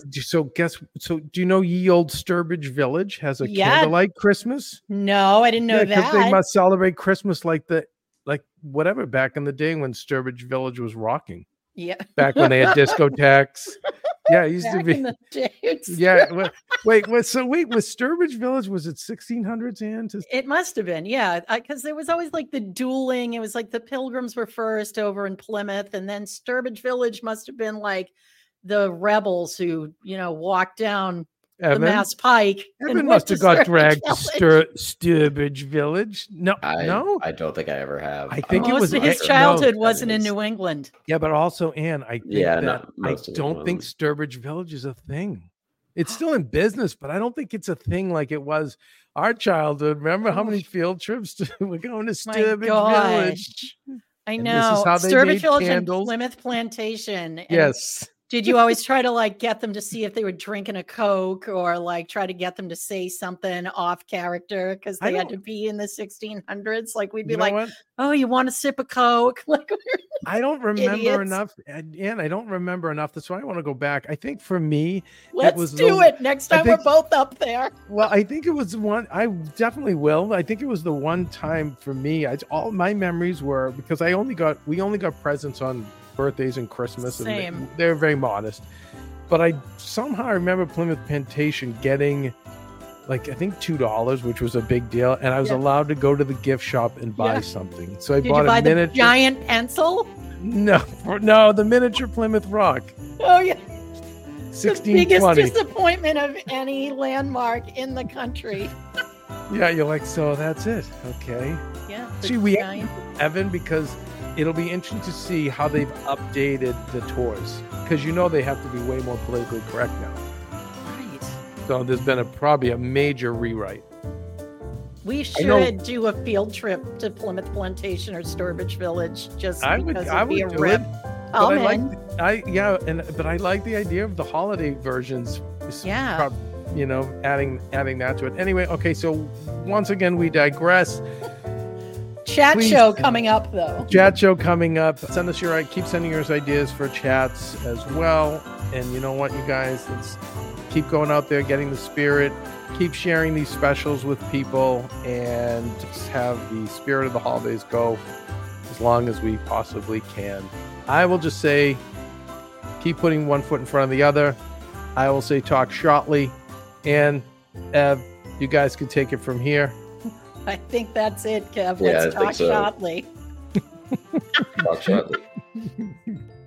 Speaker 5: do you know Ye Old Sturbridge Village has a candlelight Christmas?
Speaker 6: No, I didn't know that.
Speaker 5: Because they must celebrate Christmas like whatever back in the day when Sturbridge Village was rocking.
Speaker 6: Yeah,
Speaker 5: back when they had discotheques. Yeah, it used
Speaker 6: back
Speaker 5: to be.
Speaker 6: In the days.
Speaker 5: Yeah. Wait. Was Sturbridge Village? Was it 1600s? And
Speaker 6: it must have been. Yeah, because there was always like the dueling. It was like the Pilgrims were first over in Plymouth, and then Sturbridge Village must have been like the rebels who, you know, walked down the Mass Pike.
Speaker 5: Evan must have got dragged to Sturbridge Village. No,
Speaker 9: I don't think I ever have.
Speaker 5: I think it was
Speaker 6: his childhood wasn't in New England.
Speaker 5: Yeah, but also, Anne, I think I don't think Sturbridge Village is a thing. It's still in business, but I don't think it's a thing like it was our childhood. Remember how many field trips we're going to Sturbridge Village?
Speaker 6: I know. Sturbridge Village and Plymouth Plantation. And
Speaker 5: yes.
Speaker 6: Did you always try to like get them to see if they were drinking a Coke, or like try to get them to say something off character because they had to be in the 1600s? Like we'd be like, "Oh, you want a sip of Coke?" Like
Speaker 5: I don't remember enough, and I don't remember enough. That's why I want to go back. I think for me,
Speaker 6: let's do it next time we're both up there.
Speaker 5: Well, I think it was one. I definitely will. I think it was the one time for me. All my memories were because we only got presents on birthdays and Christmas.
Speaker 6: Same.
Speaker 5: And they're very modest, but I somehow remember Plymouth Plantation getting like I think $2, which was a big deal, and I was allowed to go to the gift shop and buy something. So I bought a miniature
Speaker 6: the giant pencil.
Speaker 5: No, the miniature Plymouth Rock.
Speaker 6: Oh yeah,
Speaker 5: 1620.
Speaker 6: The biggest disappointment of any landmark in the country.
Speaker 5: Yeah, you're like, so that's it, okay?
Speaker 6: Yeah.
Speaker 5: See, we Evan, because it'll be interesting to see how they've updated the tours, because you know they have to be way more politically correct now.
Speaker 6: Right.
Speaker 5: So there's been probably a major rewrite.
Speaker 6: We should do a field trip to Plymouth Plantation or Sturbridge Village just because it'd be a rip.
Speaker 5: But I like the idea of the holiday versions.
Speaker 6: Yeah.
Speaker 5: You know, adding that to it. Anyway, okay, so once again we digress.
Speaker 6: Chat show coming up though.
Speaker 5: Chat show coming up. Keep sending us ideas for chats as well. And you know what, you guys, let's keep going out there, getting the spirit. Keep sharing these specials with people, and just have the spirit of the holidays go as long as we possibly can. I will just say, keep putting one foot in front of the other. I will say, talk shortly, and Ev, you guys can take it from here.
Speaker 6: I think that's it, Kev.
Speaker 9: Yeah,
Speaker 6: Let's talk shortly.
Speaker 9: Talk shortly.